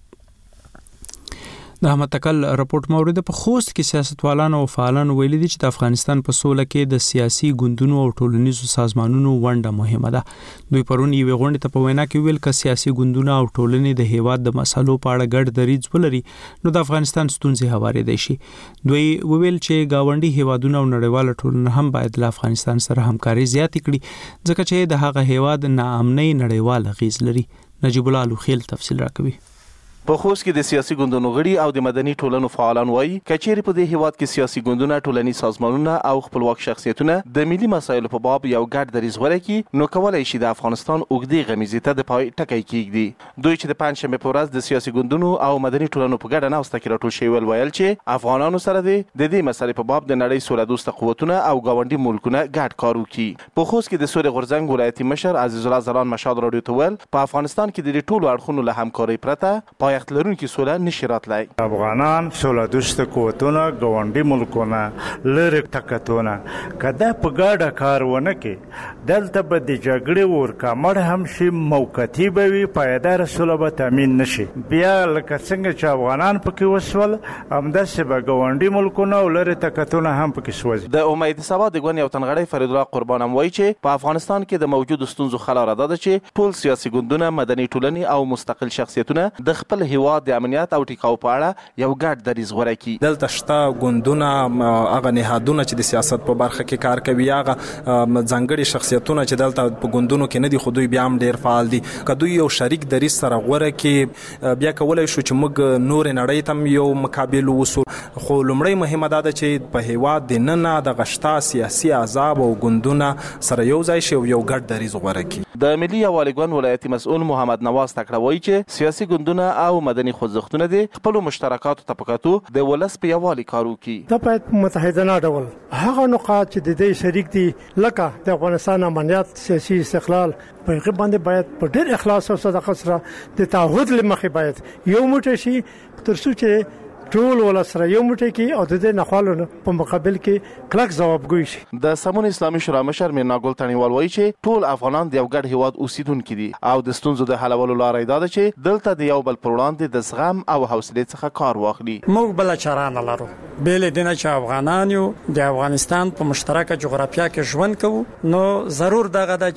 د احمد تکل راپورټ مورید په خوست کې سیاستوالانو او فعالانو ویلي دي چې د افغانستان په سوله کې د سیاسي ګوندونو او ټولنیزو سازمانونو ونډه مهمه ده. دوی پرون یو غونډه ته په وینا کې ویل چې سیاسي ګوندونه او ټولنې د هیواد د مسالو په اړه ګډ دریځ ولري نو د افغانستان ستونزې هوارېدای شي. دوی ویل چې گاونډي هیوادونه او نړیواله ټولنه هم باید له افغانستان سره همکاري زیاته کړي ځکه چې د هغه هیواد ناامنۍ نړیواله غیز لري. نجیب الله لوخیل تفصیل راکوي. په خوست کې د سیاسي ګوندونو غړي او د مدني ټولنو فعالان وایي کچېرې په دې هیواد کې سیاسي ګوندونه ټولنیز سازمانونه او خپلواک شخصیتونه د ملي مسایلو په باب یو ګډ دریځ ولري نو کولای شي د افغانستان اوږدې غمیزې ته د پای ټکی کېږدي. دوی چې د پنځشنبه په ورځ د سیاسي ګوندونو او مدني ټولنو په ګډه ناسته کې راټول شوي ویل چې افغانانو سره د دې مسلې په باب د نړۍ سوله دوسته قوتونه او ګاونډي ملکونه ګډ کار وکړي. په خوست کې د سوري غورځنګ ولایتي مشر عزیز الله زلان مشهد راډیو ته ویل په افغانستان کې د ټولو اړخونو له همکارۍ پرته پایښت لرونکي سوله نشي راتلای. افغانان سوله دوست قوتونه ګاونډي ملکونه لری تکتونه کده په ګاډه کار ونه کې دلته به د جګړې ورکمړ هم شي موقتی به وي پایدار سوله به تامین نشي. بیا لکه څنګه چې افغانان پکې وسول همداسې به ګاونډي ملکونه او لری تکتونه هم پکې سوځي. د امید سبا د ګوند یو تنغړی فرید الله قربان هم وایي چې په افغانستان کې د موجود ستونزو خلاره ده چې ټول سیاسي ګوندونه مدني ټولنې او مستقل شخصیتونه د خپل هیواد د امنیت او ټیکاو په اړه یو ګډ دریځ غوره کړي. دلته شته ګوندونه هغه نهادونه چې د سیاست په برخه کې کار کوي هغه ځانګړي شخصیتونه چې دلته په ګوندونو کې نه دي خو دوی بیا هم ډیر فعال دي. که دوی یو شریک دریځ سره غوره کړي بیا کولای شو چې موږ نور نړۍ ته یو مقابل وسو. خو لومړی مهمه ده چې په هیواد د نن د غشتا سیاسي احزاب او ګوندونه سره یو ځای شي او یو ګډ دریځ غوره کړي. د ملي یووالي ګوند ولایتي مسؤل محمد نواز تکړه وایي چې سیاسي ګوندونه او مدني خوځښتونه د خپل مشترکاتو ته پکاتو د ولس په یووالي کار وکړي. دا باید متحدانه ډول هغه نقاط چې د دې شریک دي لکه د افغانستان امنیت سیاسي استقلال په هغه باندې باید په ډېر اخلاص او صداقت سره د تعهد لمخې باید یو موټی شي تر څو چې ټول ولسره یو موټی کې او د دې نخوالو په مقابل کې کلک ځوابګوي شي. د سمون اسلامي شورا مشر میرنا ګل تڼیوال وایي چې ټول افغانان د یو ګډ هیواد اوسیدونکي دي او د ستونزو د حلولو لارې دا ده چې دلته د یو بل پر وړاندې د زغم او حوصلې څخه کار واخلي. موږ بل چاره نه لرو بیل دینه چې افغانان یو د افغانستان په مشترکه جغرافیه کې ژوند کوو نو ضرور دغه ده چې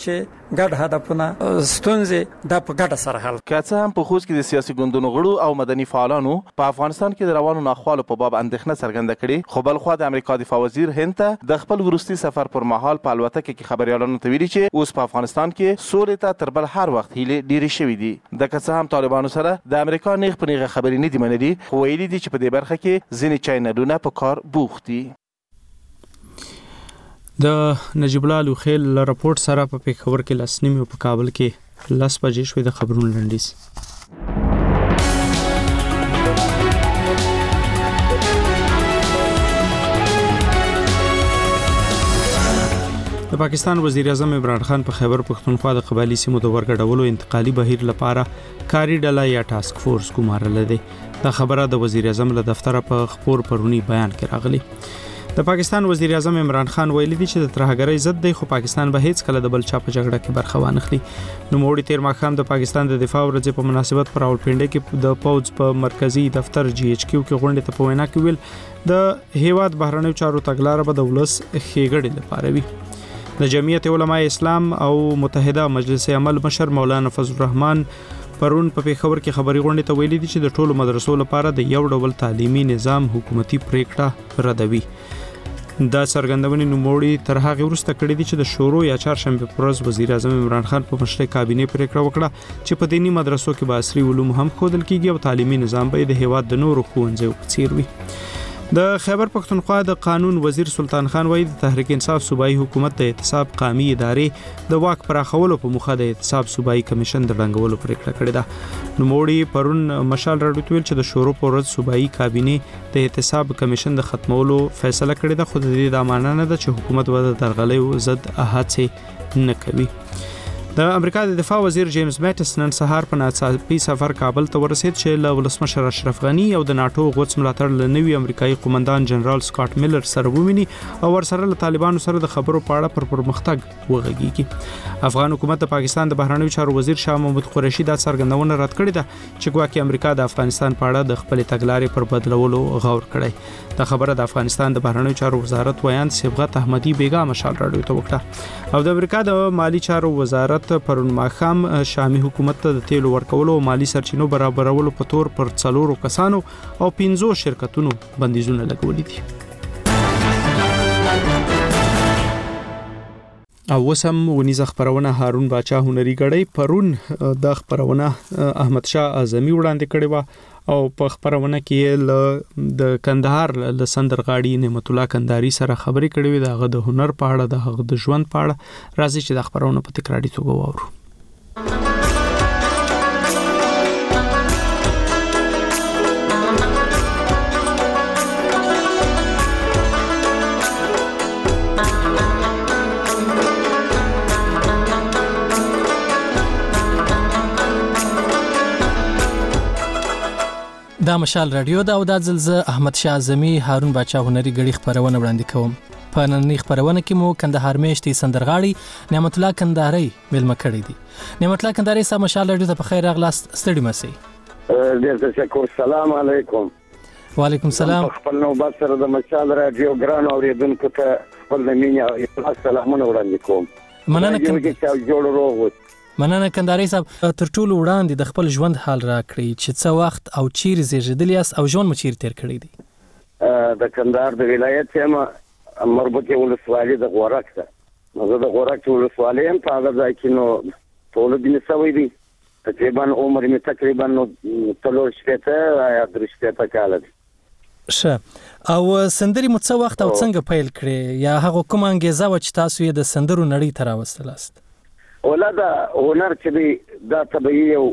ګډ هدفونه ستونزې د په ګډه سره حل. که څه هم په خوست کې د سیاسي ګوندونو غړو او مدني فعالانو په افغانستان کې د روانو ناخوالو په باب اندېښنه څرګنده کړې، خو بل خوا د امریکا دفاع وزیر هند ته د خپل وروستي سفر پر مهال په الوتکه کې خبريالانو ته ویلي چې اوس په افغانستان کې سولې ته تر بل هر وخت هیلې ډېرې شوې دي. د که څه هم طالبانو سره د امریکا نیغ په نیغه خبرې نه دي منلي، خو ویلي دي چې په دې برخه کې ځینې چینلونه په کار بوخت دي. د نجیب الله لوخیل له راپورټ سره په پېښور کې 10:30 او په کابل کې 10 بجې شوې. د خبرونو لنډیز. د پاکستان وزیر اعظم عمران خان په خیبر پختونخوا د قبایلی سیمو د ورګډولو انتقالي بهیر لپاره کاری ډله یا ټاسک فورس ګمارل دي. دا خبره د وزیر اعظم له دفتر په خبر پرونی بیان کې راغلی. د پاکستان وزیر اعظم عمران خان ویلي دی چې د ترهګرۍ ضد دی، خو پاکستان به هیڅ کله د بل چا په جګړه کې برخه وانخلي. نو موړي تیر ماښام د پاکستان د دفاع ورځې په مناسبت پر راولپنډي کې د پوز په مرکزی دفتر GHQ کې غونډه ته په وینا کې ویل د هیواد بهرنیو چارو تګلارې به د ولس ښېګړې لپاره وي. د جمعیت علماء اسلام او متحده مجلس عمل مشر مولانا فضل الرحمن پرون په پېښور کې خبري غونډه ته ویلي دي چې د ټولو مدرسو لپاره د یو ډول تعلیمي نظام حکومتي پریکړه ردوي. دا څرګندونې نوموړي تر هغه وروسته کړې دي چې د شورو یا چهارشنبه پر ورځ وزیر اعظم عمران خان په مشرۍ کابینه پریکړه وکړه چې په دینی مدرسو کې به عصري علوم هم ښودل کیږي او تعلیمي نظام به د هیواد د نورو ښوونځیو په څیر وي. د خیبر پختونخوا د قانون وزیر سلطان خان وایي د تحریک انصاف صوبایي حکومت د احتساب قومي ادارې د واک پراخولو په موخه د احتساب صوبایي کمیشن د ړنګولو پریکړه کړې ده. نوموړي پرون مشال راډیو ته ویل چې د شورو پر ورځ صوبایي کابینه د احتساب کمیشن د ختمولو فیصله کړې ده، خو د دې د معنی نه ده چې حکومت به د درغلۍ ضد هڅې نه کوي. د امریکا د دفاع وزیر جیمز میټس نن سهار په ناڅاپي سفر کابل ته ورسید چې له ولسمشر اشرف غنی او د ناتو غوڅ ملاتړ له نوي امریکایي قومندان جنرال سکاټ میلر سره وویني او ورسره له طالبانو سره د خبرو په اړه پر پرمختګ وغږیږي. افغان حکومت د پاکستان د بهرنیو چارو وزیر شاه محمود قریشي دا څرګندونه رد کړې ده چې ګواکې امریکا د افغانستان په اړه د خپل تګلارې پر بدلولو غور کړی. دا خبره د افغانستان د بهرنیو چارو وزارت ویاند صبغت احمدی بیگا مشال راډیو ته وکړه او د امریکا د مالی چارو وزارت پرون ماښام شامي حکومت ته د تیلو ورکولو او مالی سرچینو برابرولو په تور پر 4 کسانو او 15 شرکتونو بندیزونه لګولي دي. او وسم ونیزه خبرونه هارون باچا هنري غړی پرون د خبرونه احمد شاه اعظمي وړاندې کړي و او په خبرونه کې د کندهار له سندرغاړي نعمت الله کندهاري سره خبرې کړې وي د هنر په اړه د ژوند په اړه. راځي چې د خبرونه په تکراري توګه واورو. دا مشال رادیو دا او د زلزله احمد شاه اعظمي هارون باچا هنري غړي خبرونه وړاندې کوم. په نننۍ خبرونه کې مو کندهار میشتي سندرغاړي نعمت الله کندهاري ملما کړی دي. نعمت الله کندهاري سم مشال رادیو ته په خیر راغلاست. ستړي مسي. ډیر تشکر. السلام علیکم. وعلیکم السلام. خپل نوبت سره د مشال رادیو ګران اوریدونکو ته خپل مینه او سلامونه وړاندې کوم. مننه کوم چې جوړ روغ. مننه کندهاري صاحب. تر ټولو وړاندې د خپل ژوند حال را کړی چې څه وخت او چیرې زیږیدلی یاست او ژوند مو چیرې تیر کړی دی؟ د کندهار د ولایت یم مربوطه ولسوالۍ د غورک ده. زه د غورک ولسوالۍ یم. په هغه ځای کې نو تولد مې شوی دی. تقریبا عمر مې تقریبا 3 یا 3 کاله دی. ښه. او سندري مو څه وخت او څنګه پیل کړې یا هغه کوم انګیزه و چې تاسو یې د سندرو نړۍ ته راوستلاست؟ ولدا هنر چې دی دا طبيعي یو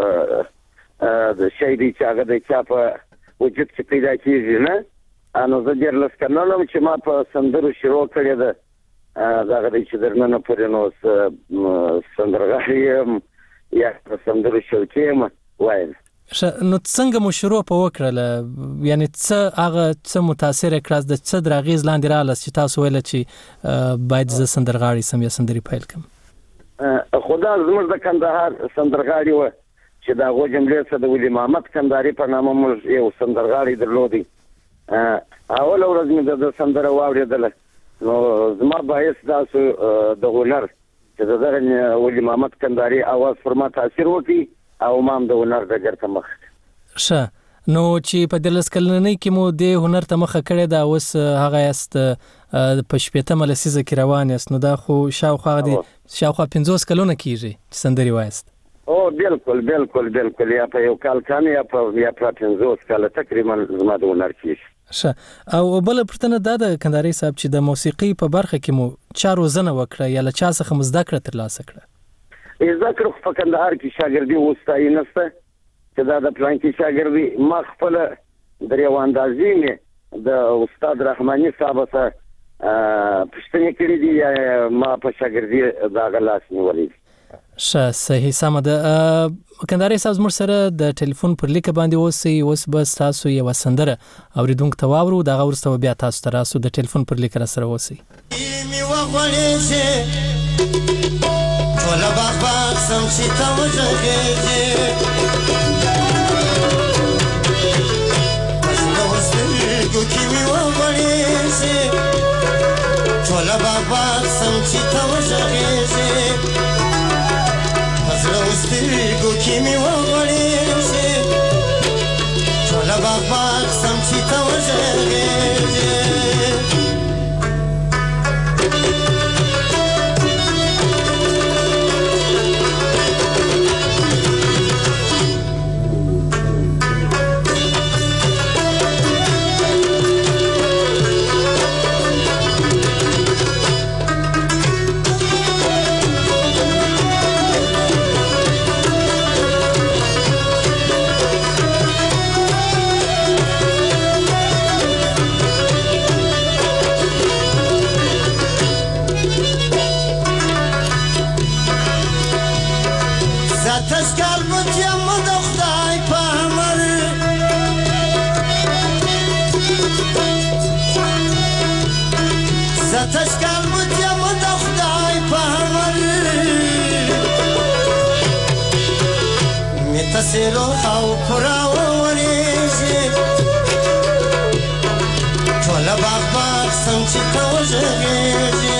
د شی دی چې هغه د چا په وجود کې پیدا کیږي نه. نو زه ډېر لسکنلم چې ما په سندرو شروع کړې ده. دا غوډي چې درنه پرې نو سندرغاړي یا سندرو شوقي یم وایم. نو څنګه مو شروع په وکړه؟ یعنی څه هغه څه متاثر کړاست د څه دراغیز لاندې رااله چې تاسو ویل چې باید زه سندرغاړي سم یا سندري پیل کړم؟ خدا زموږ د کندهار سندرغاړي و چې دا غو جملې څه د ولی محمد کندهاري په نامه موږ یو سندرغاړي درلودي. اول ورځ مې د سندره واورېدله نو زما باعث تاسو د هنر چې دغه ولی محمد کندهاري आवाज پر ما تاثیر وکړي او ما هم د هنر ډګر ته مخ ښه نو چې په 13 کلنۍ کې مو د هنر ته مخه کړې دا اوس هغه است په شپږمه لسیزه کې روان یاست نو دا خو شاوخوا 50 کلونه کیږي چې سندري وایست او بالکل یا په یو کال کم یا په 50 کال تقریبا زما د هنر کیږي ښه او بل پرتنه د کندهاري صاحب چې د موسیقي په برخه کې مو چارو زنه وکړه یا له چا څخه مزده کړه ترلاسه کړه ذکر په کندهار کې شاګردي وستای نسته چې دا د پلان کې شاګردي ما خپل درېو اندازې مې د استاد رحماني صاحب سره پښتنې کړې دي ما په شاګردي دا غلاس نیولې صحیح سم ده کندهاري صاحب زموږ سره د ټلیفون پر لیک باندې اوس بس تاسو یو سندره اوریدونکو ته واورو دا غوړسته بیا تاسو ته راسو د ټلیفون پر لیک را سره اوسئ ولا باغ سمشي توجهي Kimi wa balese chola baba samchi tawajese Hazra usti go kimi wa balese chola baba samchi tawajese Tasero au kurawa warese Chola baba samchi tawajese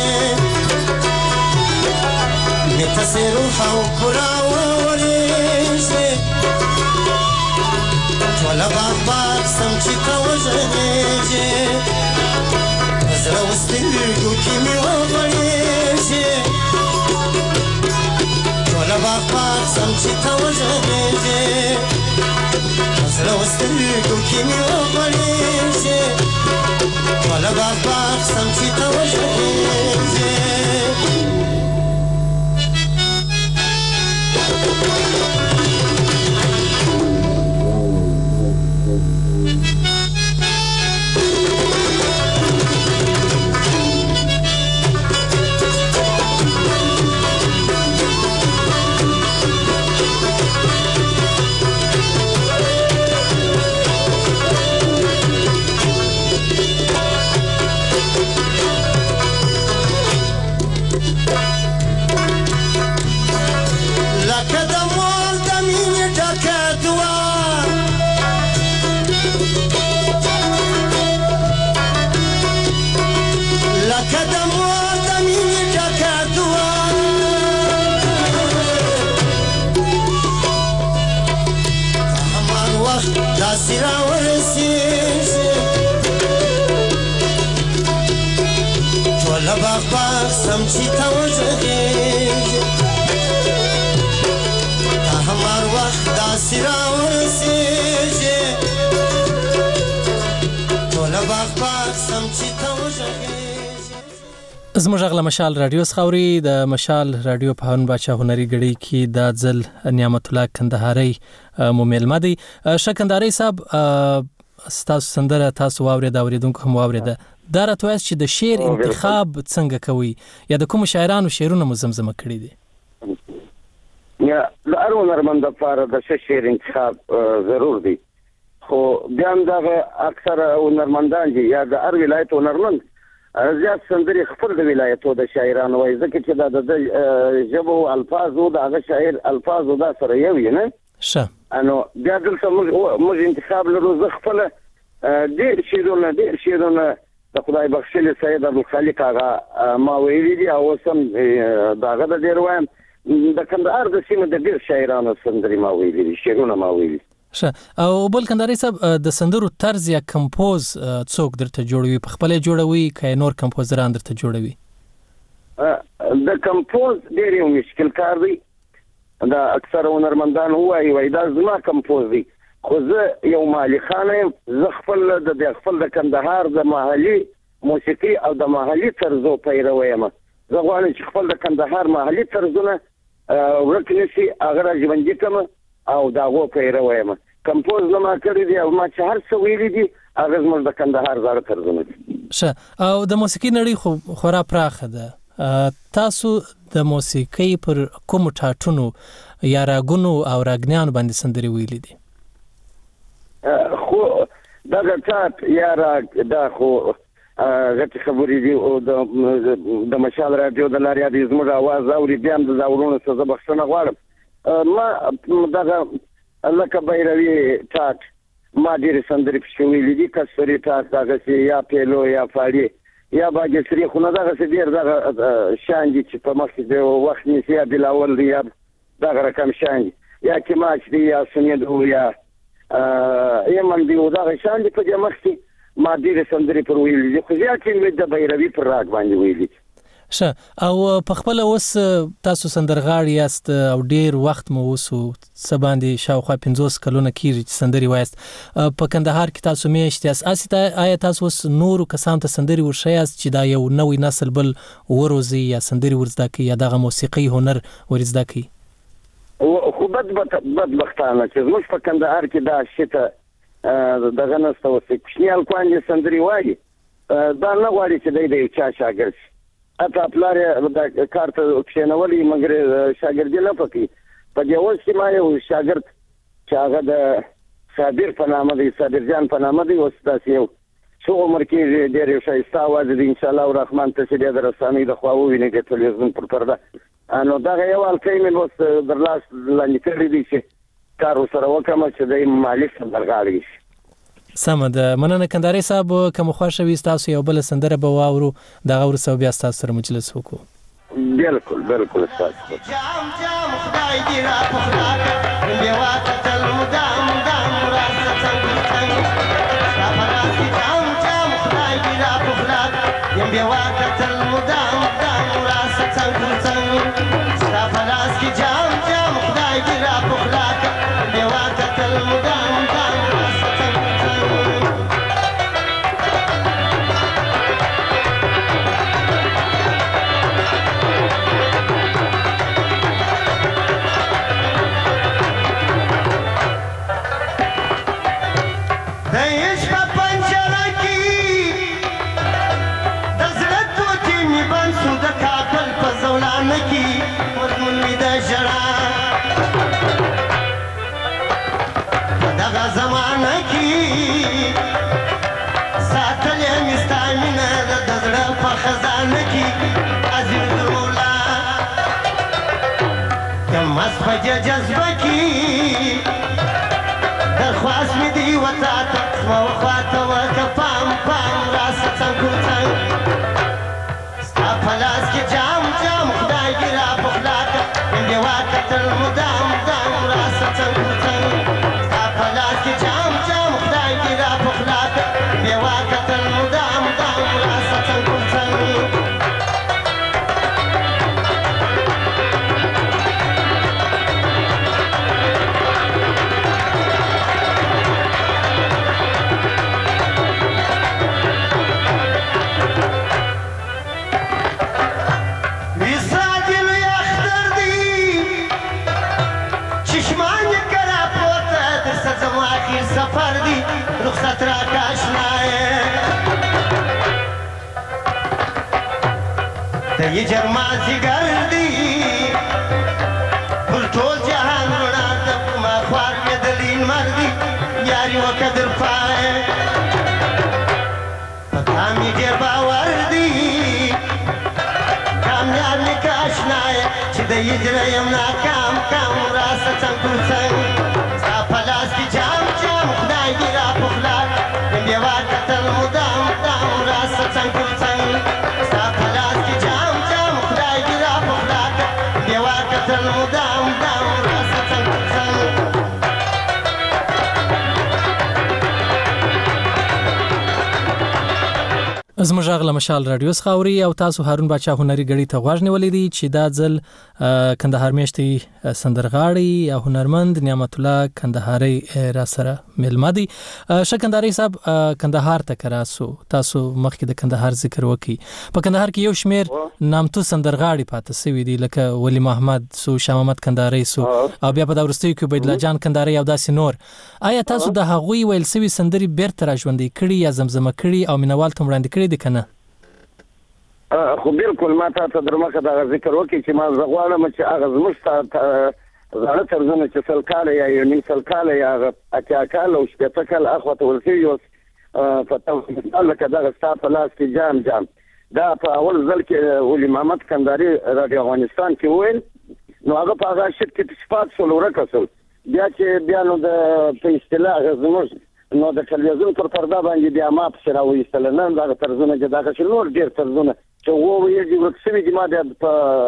Me tasero au kurawa warese Chola baba samchi tawajese Hazra usti go kimi wa warese Chola baba samchi tawajese Hazra usti go kimi wa warese Chola baba samchi tawajese Samchi tawajhe Ta hamar waqt da sira warse Tola baghbag samchi tawajhe زموږ غلا مشال رادیو خاوري د مشال رادیو په هارون بادشاه هنري غړي کې د ځل نعمت الله کندهاري مومل مدي شکنداري صاحب تاسو سندره تاسو واورید اوریدونکو هم واورید دا راتوي چې د شعر انتخاب څنګه کوي یا د کوم شاعرانو شعرونه مزمزمه کړی دي یا د ارو نرمند لپاره د شعر انتخاب ضرور دی خو بیا دا اکثر نرمندان دي یا د ار ولایت نرمند زیات سندري خپل د ولایتو د شاعرانو وایي ځکه چې دا د ژبو الفاظو د هغه شاعر الفاظو دا سره یو نه شه انو بیا دلته موږ انتخاب لرو زه خپل ډېر شعرونه د خدای بخښلي سید عبدالخالق هغه ما ویلي دي او اوس هم د هغه د ډېر وایم د کندهار د سیمې د ډېر شاعرانو سندرې ما ویلي دي، شعرونه ما ویلي. ښه، او بل کندهاري صاحب د سندرو طرز یا کمپوز څوک درته جوړوي؟ په خپله جوړوي که نور کمپوزران درته جوړوي؟ د کمپوز ډېر یو مشکل کار دی. دا اکثر هنرمندان وایي دا زما کمپوز دی، خو زه یو مالي خانه یم. زه خپل د کندهار د محلي موسیقي او د محلي طرزو پیرو یم. زه غواړم چې خپل د کندهار محلي طرزونه ورک نشي، هغه را ژوندي کړم او د هغو پیرو یم. کمپوز نه ما کړی دی او ما چې هر څه ویلي دي هغه زموږ د کندهار زاړه طرزونه دي. ښه، او د موسیقي نړۍ خو خورا پراخه ده. تاسو د موسیقۍ پر کوم ټاټونو یا راګونو او راګنیانو باندې سندرې ویلي دي؟ خو دغه ټاټ یا راګ دا خو غټې خبرې دي او د مشال راډیو د لارې د زموږ اواز اوري، بیا هم د زاورونو څخه زه بخښنه غواړم. ما دغه لکه بیروي ټاټ ما ډېرې سندرې پکې ویلي دي، کسري ټاټ دغسې یا پیلو یا فاړي یا باجسري، خو نه دغسې ډېر دغه شان دي چې په مخکې د وخت نیسي، یا بلاول دی یا دغه رقم شان دي، یا کماچ دی یا سنید یا یمن دی، دغه شان دي په دې مخکې ما ډېرې سندرې پر ویلي دي، خو زیات یې د بیروي پر راګ باندې ویلي دي. ښه، او په خپله اوس تاسو سندرغاړي یاست او ډېر وخت مو اوس څه باندې شاوخوا 50 کلونه کېږي چې سندرې وایاست. په کندهار کې تاسو میشت یاست، هسې آیا تاسو اوس نورو کسانو ته سندرې ورښیاست چې دا یو نوی نسل بل وروزي یا سندرې ورزده کړي یا دغه موسیقي هنر ورزده کړي؟ خو بدبختانه چې زموږ په کندهار کې دا شته دغه نسته اوس کوچني هلکان سندرې وایي، دا نه غواړي چې دی د یو چا شاګرد شي. حتی پلار یې د کار ته کښېنولی مګر شاګردي نه پکوي. په دې اوس کې ما یو شاګرد چې هغه د صابر په نامه دی، صابر جان په نامه دی، اوس داسې یو څو عمر کې ډېر یو ښایسته اواز دی، انشاءالله الرحمن ته چې بیا د رسنیو د خوا ووینئ د تلویزیون پر پرده، نو دغه یو هلکی مې اوس در لاس لاندې کړی دی چې کار ورسره وکړم چې دی مالي سندرغاړی شي. سمه ده، مننه کندهاري صاحب. که مو خوښه وي ستاسو یو بله سندره به واورو، دغه وروسته بیا ستاسو سره مجلس وکړو. بالکل بالکل ستاسو جام جام خدای دې را پخلا کړ بیا وکتل مدام مدام راځه څنګه ستا په لاس کې جام جام خدای دې را پخلا کړ بیا وکتل مدام مدام راځه څنګه ستا په لاس کې جام جام خدای دې را پخلا کړ بیا وکتل مدام مدام راځه مصفجة جذبكي درخواست مدي وتاتا وخواتا وكفام فام راسا تنكوتان استفلاس كي جام جام خداي جرا بخلاتا من دواتا المدام دام راسا تنكوتان استفلاس كي جام جام خداي جرا بخلاتا من دواتا المدام دام راسا تنكوتان رخصت را کاشنایه ته یې جرمازي ګردي پر ټول جهان رڼا ته په ما خوار مې دلین مردي یاري وقدر پای پتا مې ډېر باور دي کامیاب مې کاشنایه چې د هجره یم ناکام کام راسه څنګه څنګه ستا په لاس کې جام جام خدای دې را پخلا بیا وکتل مدام مدام راسه زموږ غږ له مشال رادیو څخه اوري او تاسو هارون باچا هنري غړي ته غواړ نیولې دي چې دا ځل کندهار میشتي سندرغاړي او هنرمند نعمت الله کندهاري را سره ملما دي. شکنداري صاحب کندهار ته کراسو تاسو مخکې د کندهار ذکر وکي. په کندهار کې یو شمیر نامتو سندرغاړي پاتې سوي دي لکه ولی محمد سو، شاه محمد کندهاري سو او بیا په دورستي کې عبید الله جان کندهاري او داسې نور. آیا تاسو د هغوی ویل سوي سندري بیرته را ژوندۍ کړي یا زمزمه کړي او مینوال ته وړاندې کړي دي کنه؟ خو بالکل ما ته درمخه دا ذکر وکي چې ما زغوالم چې هغه زموږ زړه ترزنه چې سلکاله یا یو نیم سلکاله یا اتیا کال او شپږ کال اخوته ورسي یو فتاو لکه دا ستاسو لاس کې جام دا په اول ځل کې ولي محمد کندهاري رادیو افغانستان کې ویل نو هغه په هغه شت کې صفات سولوره کسل بیا چې بیا نو د په اصطلاح زموږ نو د ټلویزیون پر پرده باندې بیا ما په شراوي استلنن دا ترزونه چې دا چې نور ډیر ترزونه چې وو یې ورکسوي چې ما د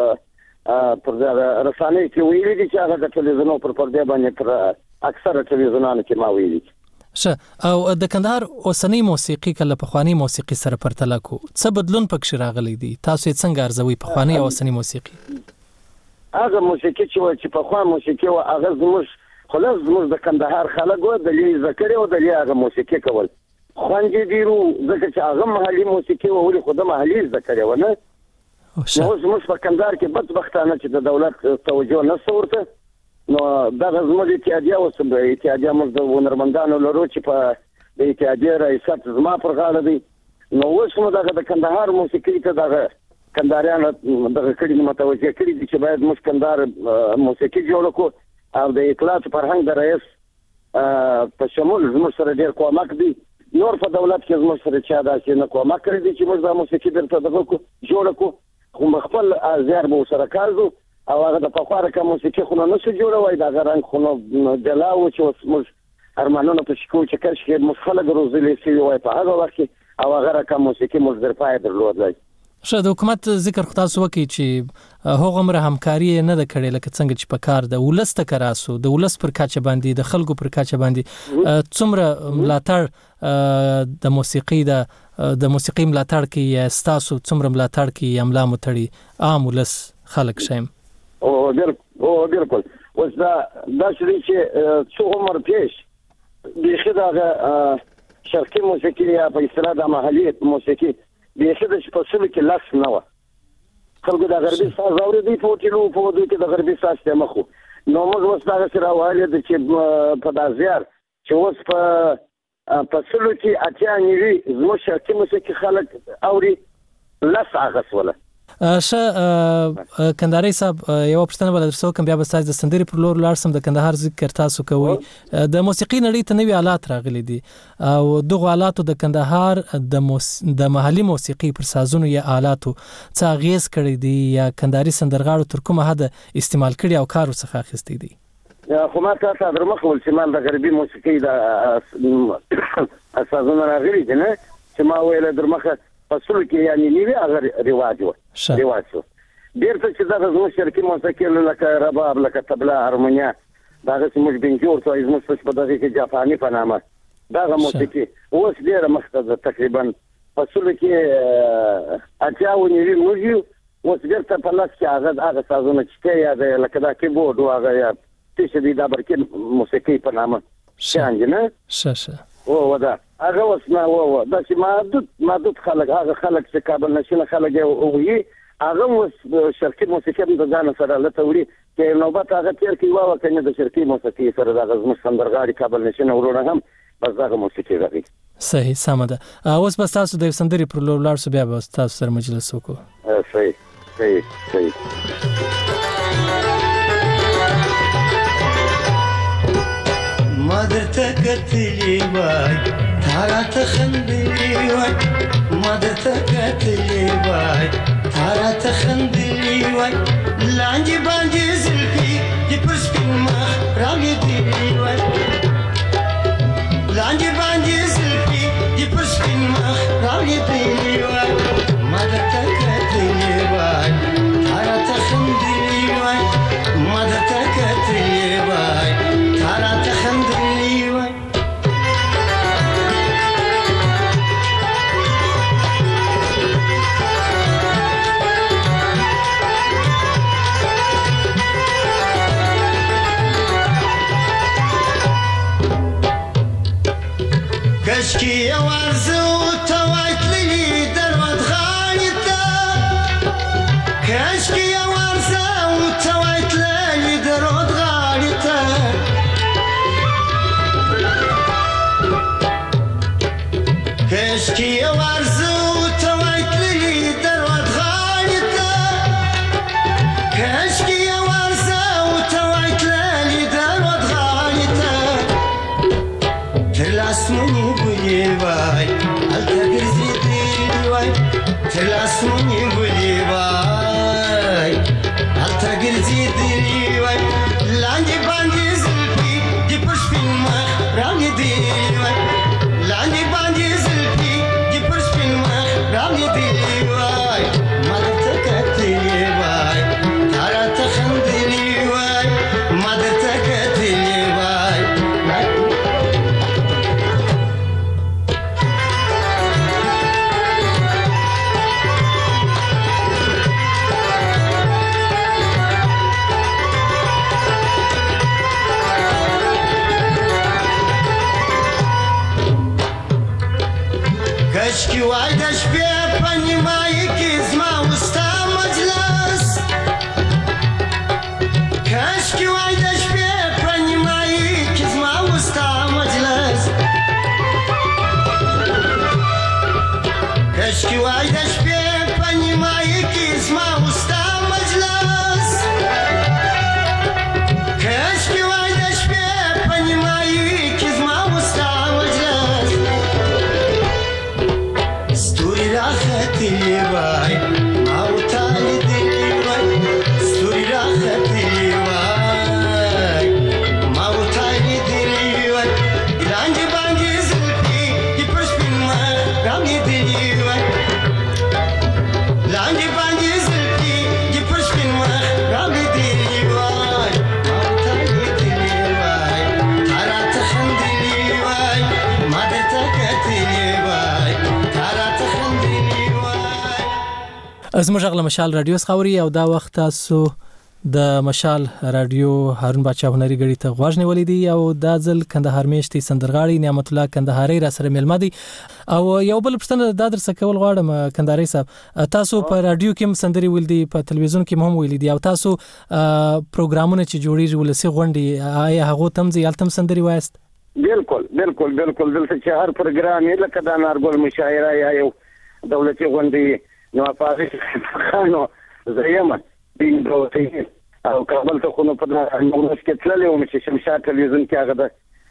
پر رسانه کې ویلي چې هغه د ټلویزیون پر پرده باندې پر اکثره ټلویزیونانو کې ما ویلي. او د کندهار اوسنۍ موسیقي کله په خواني موسیقي سره پرتله کو څه بدلون پکې راغلی دی؟ تاسو یې څنګه ارزوي په خواني او اوسنۍ موسیقي؟ هغه موسیقي چې په خوان موسیقي او هغه زموږ د کندهار خلک و د لې ذکر او د لې هغه موسیقي کول خوانجي دیرو ځکه چې هغه محلي موسیقي او ولې خود محلي ذکر و نه نو زموږ په کندهار کې بدبختانه چې د دولت توجه نه ورته نو دا زموږ اتحادیه او اتحادیه موږ د ونرمندانو لرو چې په د اتحادیه رئیست زما پر غاړه دی نو اوس نو د کندهار موسیقي ته د کندهاریانو د کړي متوجه کړي چې باید موږ کندهار موسیقي جوړ کړو او د اطلاعات فرهنګ د رئیس په شمول زموږ سره ډیر کومک دی. نور په دولت کې زموږ سره چا داسې نه کومک کړی دی چې موږ د موسیقي درته دغه جوړ کړو خو خپل ازیار به سره کارو او هغه د پخواره کوم موسیقي خو نه شو جوړوي دا غرنګ خو د لاو چې موږ ارمانونه په شکو چې کړ چې موږ خلک روزلې شي وای په هغه وخت او هغه کوم موسیقي موږ درپای درلودای. د حکومت ذکر خو تاسو وکي چې هغه مر همکاري نه د کړي لکه څنګه چې په کار د ولست کراسو د ولست پر کاچه باندې د خلکو پر کاچه باندې څومره ملاتړ د موسیقي ملاتړ کې تاسو څومره ملاتړ کې املا متړي عام ولس خلک شایم او بالکل اوس دا چې څو عمر پیش د خدای شرقي موسیقي یا په اصطلاح د محلي موسیقي د شته په څه کې لاس نه و خلکو د غربي ساز اورېدي په ټیلو په دوی کې د غربي ساز ته مخو نو موږ وستا سره وایي چې په دازیار چې اوس په څلو کې اتیا نیوي زموږ شرقي موسیقي خلک اوري لاس اغسوله. کندهاري صاحب یو پښتنه بل درسو کوم بیا به تاسو د سندري پر لور لارسم د کندهار ذکر تاسو کوي د موسیقي نړۍ ته نوي آلات راغلي دي او دغه آلاتو د کندهار د محلي موسیقي پر سازونو یا آلاتو څه غیز کړی دي یا کندهاري سندرغاړو تر کومه حد استعمال کړي او کارو څخه اخیستي دي؟ خو ما تاسو درمخ ول چې ما د غربي موسیقي د سازونو راغلي دي نه چې ما ویل درمخه پسلو کې یعنی نیوی هغه رواج شو بیرته چې دا زموږ شرقي موسیقي لکه رباب لکه طبله هارمونیا دا زموږ بنجور ته زموږ په دغه کې جاپاني په نامه دا موسیقي اوس ډیره مخته تقریبا پسلو کې اتیاو نیوی موږ اوس بیرته په لاس کې هغه سازونه چې یا لکه دا کیبورډ او هغه یا چې دې دا برکې موسیقي په نامه څنګه نه او ودا هغه اوس ما و دا چې محدود خلک هغه خلک چې کابل نشینه خلک او وی هغه اوس شرقي موسیقي د ځان سره لته وړي چې نوبت هغه تیر کې واو کنه د شرقي موسیقي سره د زموږ سندرغاړي کابل نشینه ورونه هم بس هغه موسیقي راغی. صحیح سم ده. اوس بس تاسو د سندري پر لور لار سو بیا بس تاسو سره مجلس وکړو. صحیح مادر تکتلی وای تارا تخندلی وای مادر تکتلی وای تارا تخندلی وای لانجی بانجی زلفی دی پرسپین مخ رامی دیلی وای لانجی بانجی زلفی دی پرسپین مخ رامی دیلی وای مادر تکتلی وای تارا تخندلی وای مادر تکتلی وای تارا تخندلی وای کاشکی یو ارزو ته وای تللي درود غاړې ته کاشکی یو ارزو ته وای تللي درود غاړې ته کاشکی یو ارزو ته وای تللي درود غاړې ته کاشکی یو ارزو ته وای تللي درود غاړې ته تر لاسمونې ګلې وای هلته ګرځېدلې وای تر لاسمونې ګلې وای هلته ګرځېدلې وای لاندې باندې زلفې دې په سپین مخ رالېدلې وای لاندې باندې زلفې دې په سپین مخ رالېدلې وای ما درته کتلې وای تا راته خندلې وای ما درته کتلې وای کاشکی وای د شپې په نیمایي کې زما وستا مجلس کاشکی وای د شپې په نیمایي کې زما وستا مجلس کاشکی وای د شپې په نیمایي کې زما وستا مجلس کاشکی وای د شپې په نیمایي کې زما وستا مجلس ستوري راختلي وای ما ورته لیدلي وای ستوري راختلي وای ما ورته لیدلي وای لاندې باندې زلفې دې پر سپین مخ رالېدلي وای لاندې باندې زلفې دې پر سپین مخ رالېدلي وای ما ورته لیدلي وای تا راته خندلي وای ما درته کتلي وای تا راته خندلي وای. زموږ غږ له مشال رادیو څخه اوري او دا وخت تاسو د مشال رادیو هارون باچا هنري غړي ته غوږ نیولې دي او دا ځل کندهار میشتي سندرغاړي نعمت الله کندهاري را سره ملما دي او یو بل پښتنه دا درس کول غواړم کندهاري صاحب تاسو په رادیو کې هم سندري ویل دي په تلویزیون کې هم ویل دي او تاسو پروګرامونه چې جوړیږي ولسی غونډي آیا هغه تم زیالتم سندري وایست بالکل بالکل بالکل دلته چې هر پروګرام یې لکه د انارګل مشاعره یا یو دولتي غونډي نو پاره خانو زیمه دین دوتي او کابل ته خو نو په نوښت کې تللی وم چې شمشاد تلویزیون کې هغه د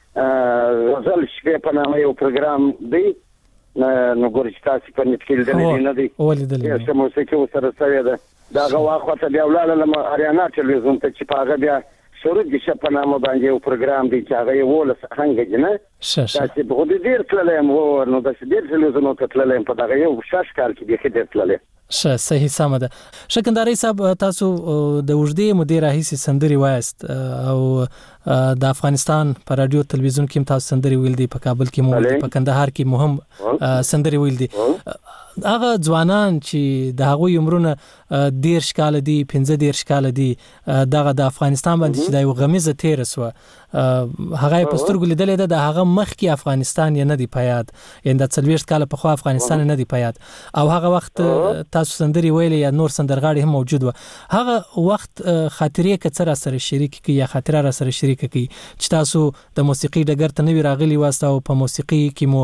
غزل شپې په نامه یو پروګرام دی نو ګورې چې تاسو په نت کې لیدلی نه دی چې موسیقي ورسره شوې ده د هغه وخت ته بیا ولاړم اریانا تلویزیون ته چې په هغه بیا سرود د شپ په نامه باندې یو پروګرام دی چې هغه یې ولس څنګه جنه چې په دې ډیر تللم نو د دې تلویزیون ته تللم په دغه یو شاش کال کې به ډیر تللم صحیح سم ده شکنداري صاحب تاسو د وجدي مدیر راهیسي سندري وایست او د افغانستان په رادیو تلویزیون کې تاسو سندري ویل دي په کابل کې مو په کندهار کې مهم سندري ویل دي هغه ځوانان چې د هغه عمرونه 10 کال دي 15 کال دي دغه د افغانستان باندې چې د یو غمیزه تیر سو هغه په سترګو لیدل د هغه مخ کې افغانستان یې نه دی پیاد یند 40 کال په خو افغانستان نه دی پیاد او هغه وخت تاسو سندري ویل یا نور سندرغاړي هم موجود و هغه وخت خاطرې کڅر سره شریک کی یا خاطره را سره شریک کی چې تاسو د موسیقي ډګر ته نوی راغلی واسطه او په موسیقي کې مو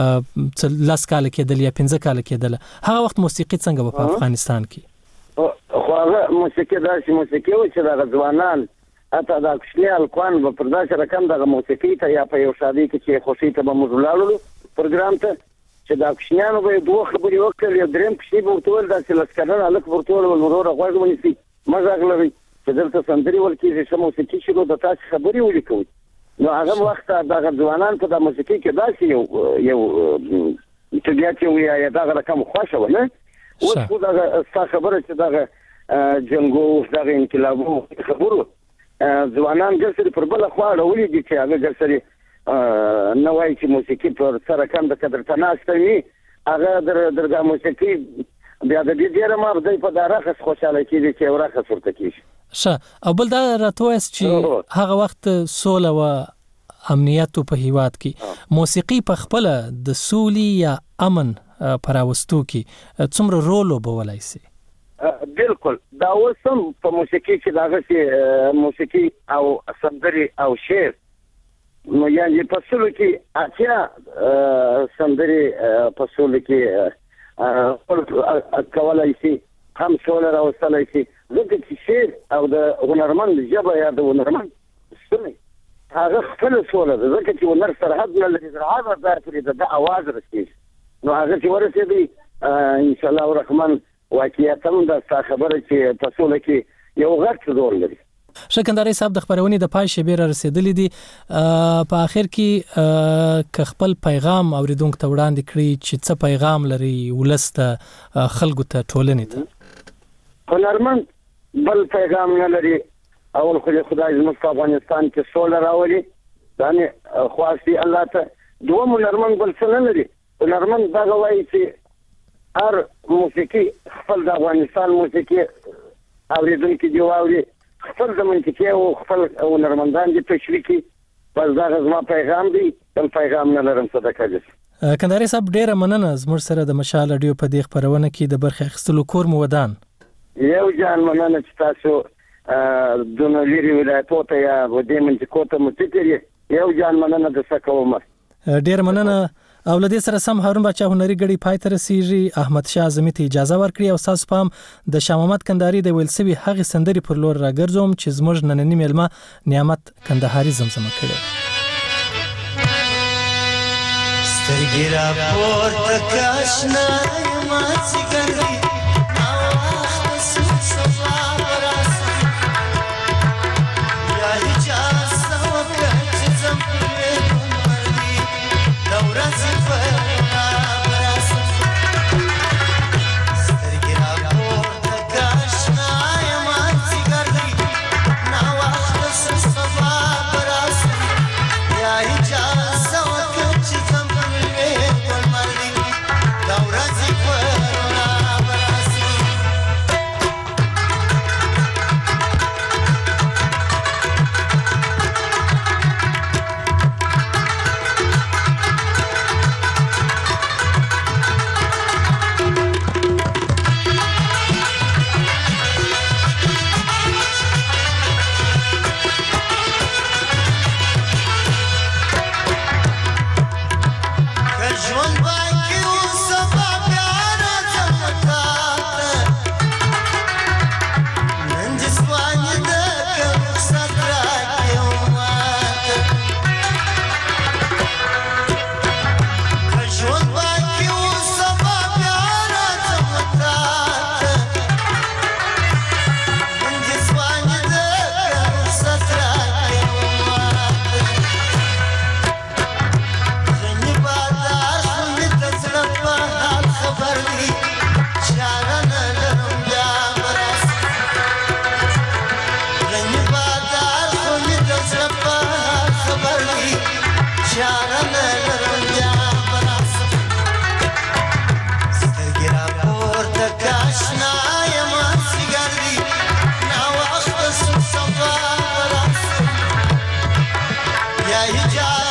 10 کال کېدل یا 15 کال کېدل هغه وخت موسیقي څنګه په افغانستان کې خو هغه موسیقي داسې موسیقي و چې د ځوانان اته دا کښنی الکوان په پرداش رقم د موسیقي ته یا په یو شادي کې چې خوشي ته مزولالو پروګرام ته چې دا کښنیانو به دوه خبرې وکړي دریم کښنی به ټول داسې لسکران الک ورټول ولور غوږ ونیسي مزاق لري چې دلته سندري ولکې چې موسیقي شروع د تاسو خبرې ولیکوي نو هغه وخت د ځوانان په د موسیقي کې داسې یو طبيعت یو یا دا رقم خوښه ونه اوس خو دا خبره چې دا جنگو دا انقلابو خبرو ځوانان ګرځي پر بل خوا راولي دي چې هغه ګرځي نوای چې موسیقي پر سره کم د قدر تناسته وي هغه درګه موسیقي بیا د دې ډیره ما د په دارخص خوشاله کیږي چې ورخص ورته کیږي او بل دا راتوس چې هغه وخت سوله و امنیت په هیواد کې موسیقي په خپل د سولې یا امن پراوستو کې څومره رول وبولای شي؟ بالکل دا وسم په موسیقي کې داغه چې موسیقي او سندري او شعر نو یعنی په سولو کې اچھا سندري په سولو کې کولای شي هم سوله راوستلای شي ځکه چې شعر او د هنرمند ژبه یا د هنرمند سولې هغه خپل سوله ده ځکه چې هنر سرحد نه لري هغه ځای پرې د اواز رسېږي نو هغه چې ورسېږي ان شاء الله الرحمن واقعیت هم د خبره چې په سوله کې یو غټ رول لري. شکنداري صاحب د خبرونې د پای شبیر رسیدلې دي په اخر کې خپل پیغام اوریدونکو ته وړاندې کړی چې څه پیغام لري ولسته خلکو ته ټولنې ته؟ هنرمند بل پیغام نه لري اول خو خدای زموږ په افغانستان کې سوله راولي دا نه خواسي الله ته دوم هنرمند بل څه نه لري هنرمند دا وایي چې هر موسیقي خپل د افغانستان موسیقي اوریدونکو دی واوري خپل د منطقي او خپل هنرمندان دي تشریکي بس دا زما پیغام دی بل پیغام نه لرم صدقه دي. کندهاري صاحب ډیره مننه زموږ سره د مشال رادیو په دې خبرونه کې د برخه اخیستلو کور مو ودان. یو جان مننه چې تاسو د لری ولایتو ته یا ودې منطقو ته متکري یو جان مننه د سکوم. ډیر مننه او لدې سره سم هارون بچا هنري غړي پای تر سیږي احمد شاه اعظمي ته اجازه ورکړي او تاسو پام د شاه محمد کندهاري د ویلسوي هغه سندري پر لور راګرځوم چې زموږ نننی ملما نعمت کندهاري زمزمه کړي. سترګې را پورته کاشنا ما څګري Yeah,